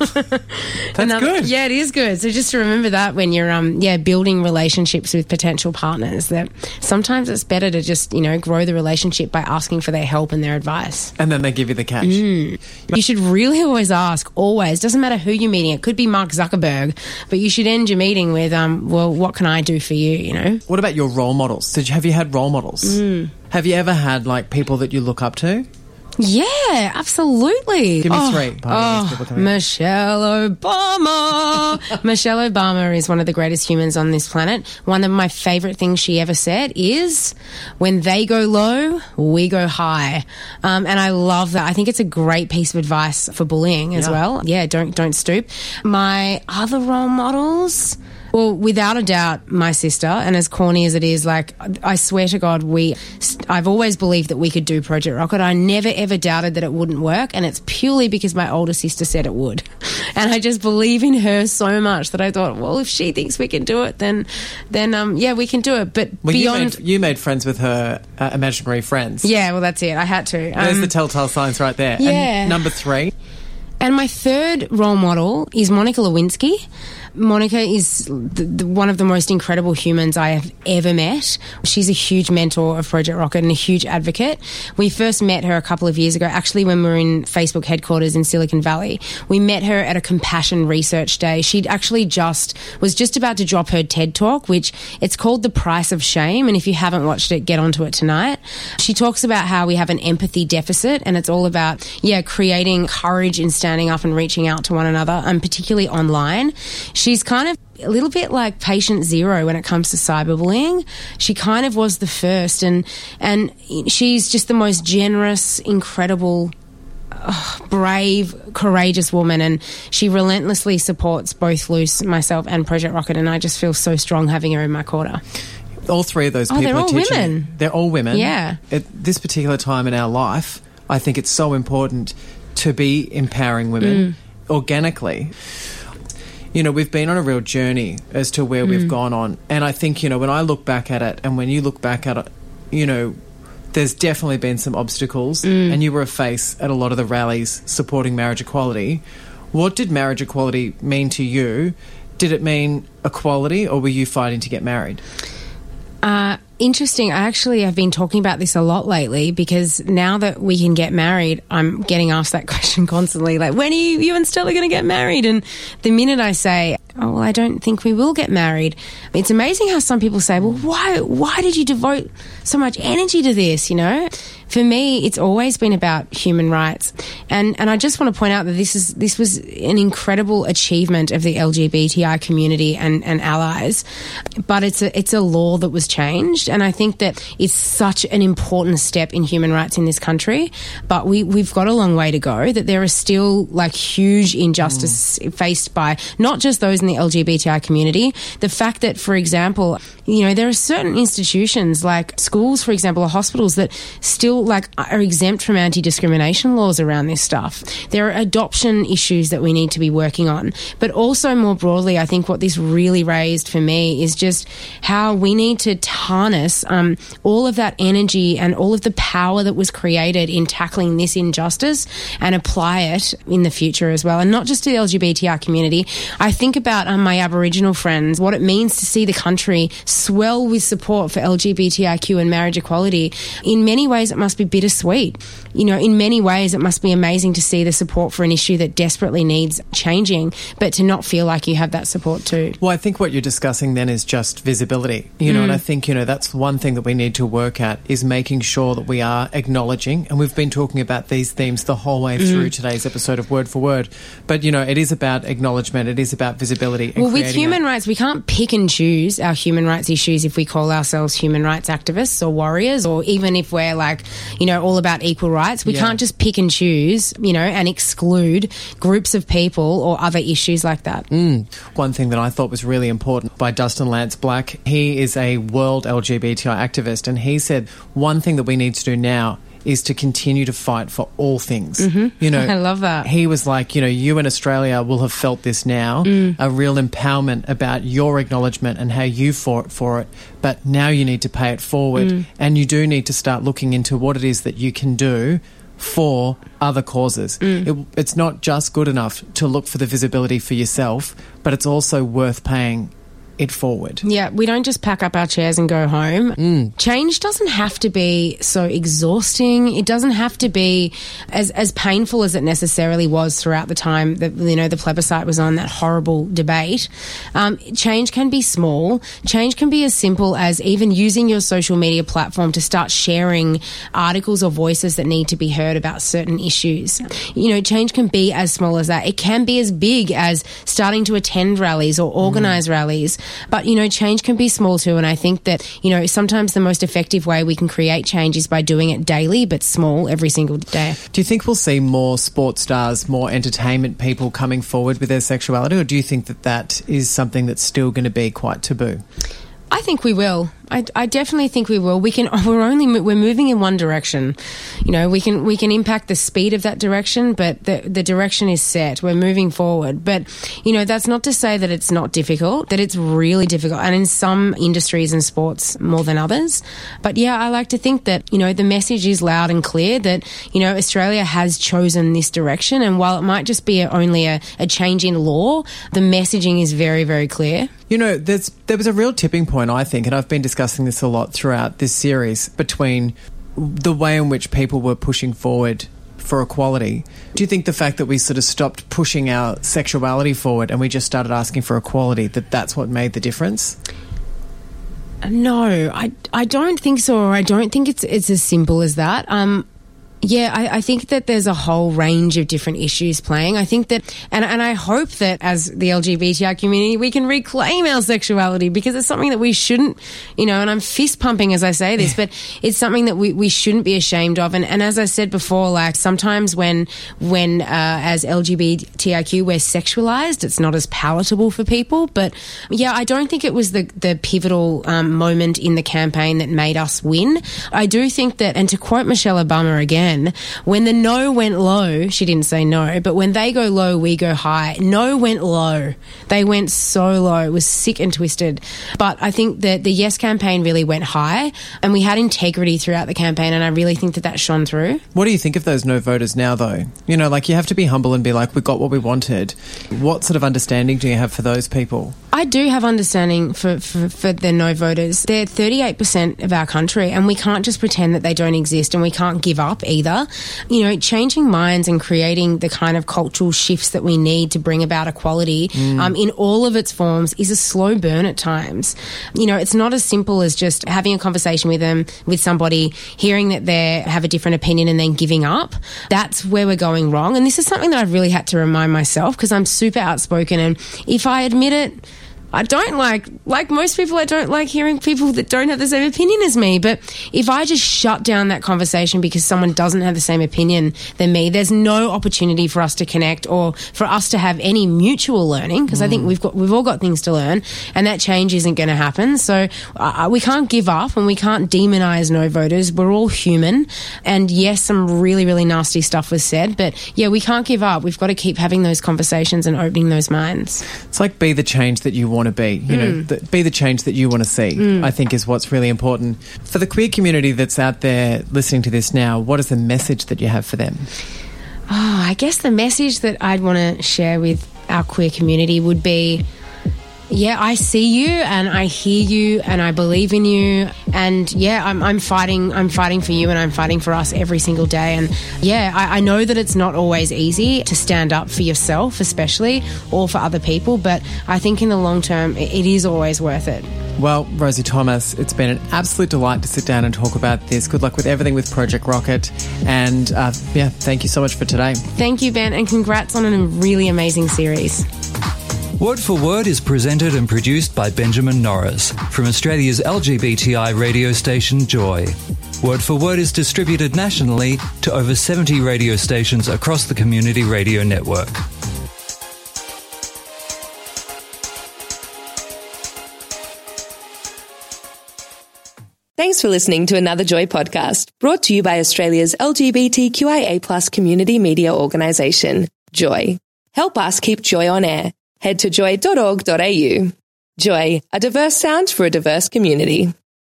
C: That's
D: Another,
C: good.
D: Yeah, it is good. So just to remember that when you're um yeah building relationships with potential partners, that sometimes it's better to just, you know, grow the relationship by asking for their help and their advice.
C: And then they give you the cash.
D: Mm. You should really always ask, always. Doesn't matter who you're meeting. It could be Mark Zuckerberg, but you should end your meeting with, um, well, what can I do for you, you know?
C: What about your role models? Did you, have you had role models?
D: Mm.
C: Have you ever had, like, people that you look up to?
D: Yeah, absolutely.
C: Give me
D: oh,
C: three.
D: Oh, Michelle Obama. Michelle Obama is one of the greatest humans on this planet. One of my favourite things she ever said is, when they go low, we go high. Um, and I love that. I think it's a great piece of advice for bullying as
C: yeah.
D: well. Yeah, don't don't stoop. My other role models... Well, without a doubt, my sister, and as corny as it is, like, I swear to God, we, I've always believed that we could do Project Rocket. I never, ever doubted that it wouldn't work, and it's purely because my older sister said it would. And I just believe in her so much that I thought, well, if she thinks we can do it, then, then um, yeah, we can do it. But
C: well,
D: beyond...
C: You made, you made friends with her uh, imaginary friends.
D: Yeah, well, that's it. I had to.
C: There's
D: um,
C: the telltale signs right there.
D: Yeah.
C: And number three...
D: And my third role model is Monica Lewinsky. Monica is the, the, one of the most incredible humans I have ever met. She's a huge mentor of Project Rocket and a huge advocate. We first met her a couple of years ago, actually when we were in Facebook headquarters in Silicon Valley. We met her at a compassion research day. She'd actually just, was just about to drop her TED Talk, which it's called The Price of Shame. And if you haven't watched it, get onto it tonight. She talks about how we have an empathy deficit, and it's all about, yeah, creating courage in standing up and reaching out to one another, and particularly online. She's kind of a little bit like patient zero when it comes to cyberbullying. She kind of was the first, and and she's just the most generous, incredible, uh, brave, courageous woman, and she relentlessly supports both Luce, myself, and Project Rocket, and I just feel so strong having her in my corner.
C: All three of those people
D: oh, they're
C: are
D: all
C: teaching.
D: women.
C: They're all women.
D: Yeah.
C: At this particular time in our life, I think it's so important to be empowering women mm. organically. You know, we've been on a real journey as to where mm. we've gone on. And I think, you know, when I look back at it, and when you look back at it, you know, there's definitely been some obstacles, mm. and you were a face at a lot of the rallies supporting marriage equality. What did marriage equality mean to you? Did it mean equality, or were you fighting to get married?
D: Uh, interesting. I actually have been talking about this a lot lately, because now that we can get married, I'm getting asked that question constantly, like, when are you, you and Stella going to get married? And the minute I say, oh, well, I don't think we will get married, it's amazing how some people say, well, why, why did you devote so much energy to this, you know? For me, it's always been about human rights. And and I just want to point out that this is this was an incredible achievement of the L G B T I community and, and allies. But it's a it's a law that was changed, and I think that it's such an important step in human rights in this country. But we, we've got a long way to go, that there is still like huge injustice mm. faced by not just those in the L G B T I community. The fact that, for example, you know, there are certain institutions like schools, for example, or hospitals that still like are exempt from anti-discrimination laws around this stuff. There are adoption issues that we need to be working on. But also more broadly, I think what this really raised for me is just how we need to harness um, all of that energy and all of the power that was created in tackling this injustice and apply it in the future as well. And not just to the L G B T I community. I think about um, my Aboriginal friends, what it means to see the country swell with support for L G B T I Q and marriage equality. In many ways, it must be bittersweet. You know, in many ways, it must be amazing to see the support for an issue that desperately needs changing, but to not feel like you have that support too.
C: Well, I think what you're discussing then is just visibility, you know, mm. and I think, you know, that's one thing that we need to work at, is making sure that we are acknowledging, and we've been talking about these themes the whole way mm. through today's episode of Word for Word, but, you know, it is about acknowledgement, it is about visibility. And
D: well, with human a- rights, we can't pick and choose our human rights issues if we call ourselves human rights activists or warriors, or even if we're like, you know, all about equal rights. We yeah. can't just pick and choose, you know, and exclude groups of people or other issues like that.
C: Mm. One thing that I thought was really important by Dustin Lance Black, he is a world L G B T I activist, and he said one thing that we need to do now is to continue to fight for all things.
D: Mm-hmm.
C: You know,
D: I love that.
C: He was like, you know, you in Australia will have felt this now, mm. a real empowerment about your acknowledgement and how you fought for it. But now you need to pay it forward, mm. and you do need to start looking into what it is that you can do for other causes. Mm. It, it's not just good enough to look for the visibility for yourself, but it's also worth paying it forward.
D: Yeah, we don't just pack up our chairs and go home.
C: Mm.
D: Change doesn't have to be so exhausting. It doesn't have to be as as painful as it necessarily was throughout the time that, you know, the plebiscite was on, that horrible debate. Um, change can be small. Change can be as simple as even using your social media platform to start sharing articles or voices that need to be heard about certain issues. You know, change can be as small as that. It can be as big as starting to attend rallies or organise mm. rallies. But, you know, change can be small too, and I think that, you know, sometimes the most effective way we can create change is by doing it daily but small every single day.
C: Do you think we'll see more sports stars, more entertainment people coming forward with their sexuality, or do you think that that is something that's still going to be quite taboo?
D: I think we will. I, I definitely think we will. We can. We're only we're moving in one direction. You know, we can we can impact the speed of that direction, but the the direction is set. We're moving forward. But you know, that's not to say that it's not difficult. That it's really difficult, and in some industries and sports more than others. But yeah, I like to think that you know the message is loud and clear. That you know Australia has chosen this direction, and while it might just be a, only a, a change in law, the messaging is very very clear.
C: You know, there's there was a real tipping point, I think, and I've been discussing this a lot throughout this series, between the way in which people were pushing forward for equality. Do you think the fact that we sort of stopped pushing our sexuality forward and we just started asking for equality, that that's what made the difference?
D: No, I, I don't think so, or I don't think it's it's as simple as that. Um, Yeah, I, I think that there's a whole range of different issues playing. I think that, and, and I hope that as the L G B T I community, we can reclaim our sexuality, because it's something that we shouldn't, you know, and I'm fist pumping as I say this, but it's something that we, we shouldn't be ashamed of. And, and as I said before, like sometimes when, when, uh, as L G B T I Q, we're sexualized, it's not as palatable for people. But yeah, I don't think it was the, the pivotal um, moment in the campaign that made us win. I do think that, and to quote Michelle Obama again, when the no went low, she didn't say no, but when they go low, we go high. No went low. They went so low. It was sick and twisted. But I think that the Yes campaign really went high, and we had integrity throughout the campaign, and I really think that that shone through.
C: What do you think of those no voters now, though? You know, like, you have to be humble and be like, we got what we wanted. What sort of understanding do you have for those people?
D: I do have understanding for, for, for the no voters. They're thirty-eight percent of our country, and we can't just pretend that they don't exist, and we can't give up either. You know, changing minds and creating the kind of cultural shifts that we need to bring about equality mm. um, in all of its forms is a slow burn at times. You know, it's not as simple as just having a conversation with them, with somebody, hearing that they have a different opinion and then giving up. That's where we're going wrong. And this is something that I've really had to remind myself, because I'm super outspoken, and if I admit it, I don't like, like most people, I don't like hearing people that don't have the same opinion as me. But if I just shut down that conversation because someone doesn't have the same opinion than me, there's no opportunity for us to connect or for us to have any mutual learning, because mm. I think we've got, we've all got things to learn, and that change isn't going to happen. So uh, we can't give up, and we can't demonize no voters. We're all human. And yes, some really, really nasty stuff was said, but yeah, we can't give up. We've got to keep having those conversations and opening those minds.
C: It's like, be the change that you want to be, you mm. know, the, be the change that you want to see, mm. I think is what's really important. For the queer community that's out there listening to this now, what is the message that you have for them?
D: Oh, I guess the message that I'd want to share with our queer community would be, yeah, I see you and I hear you and I believe in you, and yeah, I'm, I'm fighting I'm fighting for you, and I'm fighting for us every single day. And yeah, I, I know that it's not always easy to stand up for yourself, especially, or for other people, but I think in the long term it, it is always worth it.
C: Well, Rosie Thomas, it's been an absolute delight to sit down and talk about this. Good luck with everything with Project Rocket, and uh, yeah, thank you so much for today.
D: Thank you, Ben, and congrats on a really amazing series.
B: Word for Word is presented and produced by Benjamin Norris from Australia's L G B T I radio station Joy. Word for Word is distributed nationally to over seventy radio stations across the Community Radio Network.
I: Thanks for listening to another Joy podcast, brought to you by Australia's L G B T Q I A plus community media organisation, Joy. Help us keep Joy on air. Head to joy dot org dot a u. Joy, a diverse sound for a diverse community.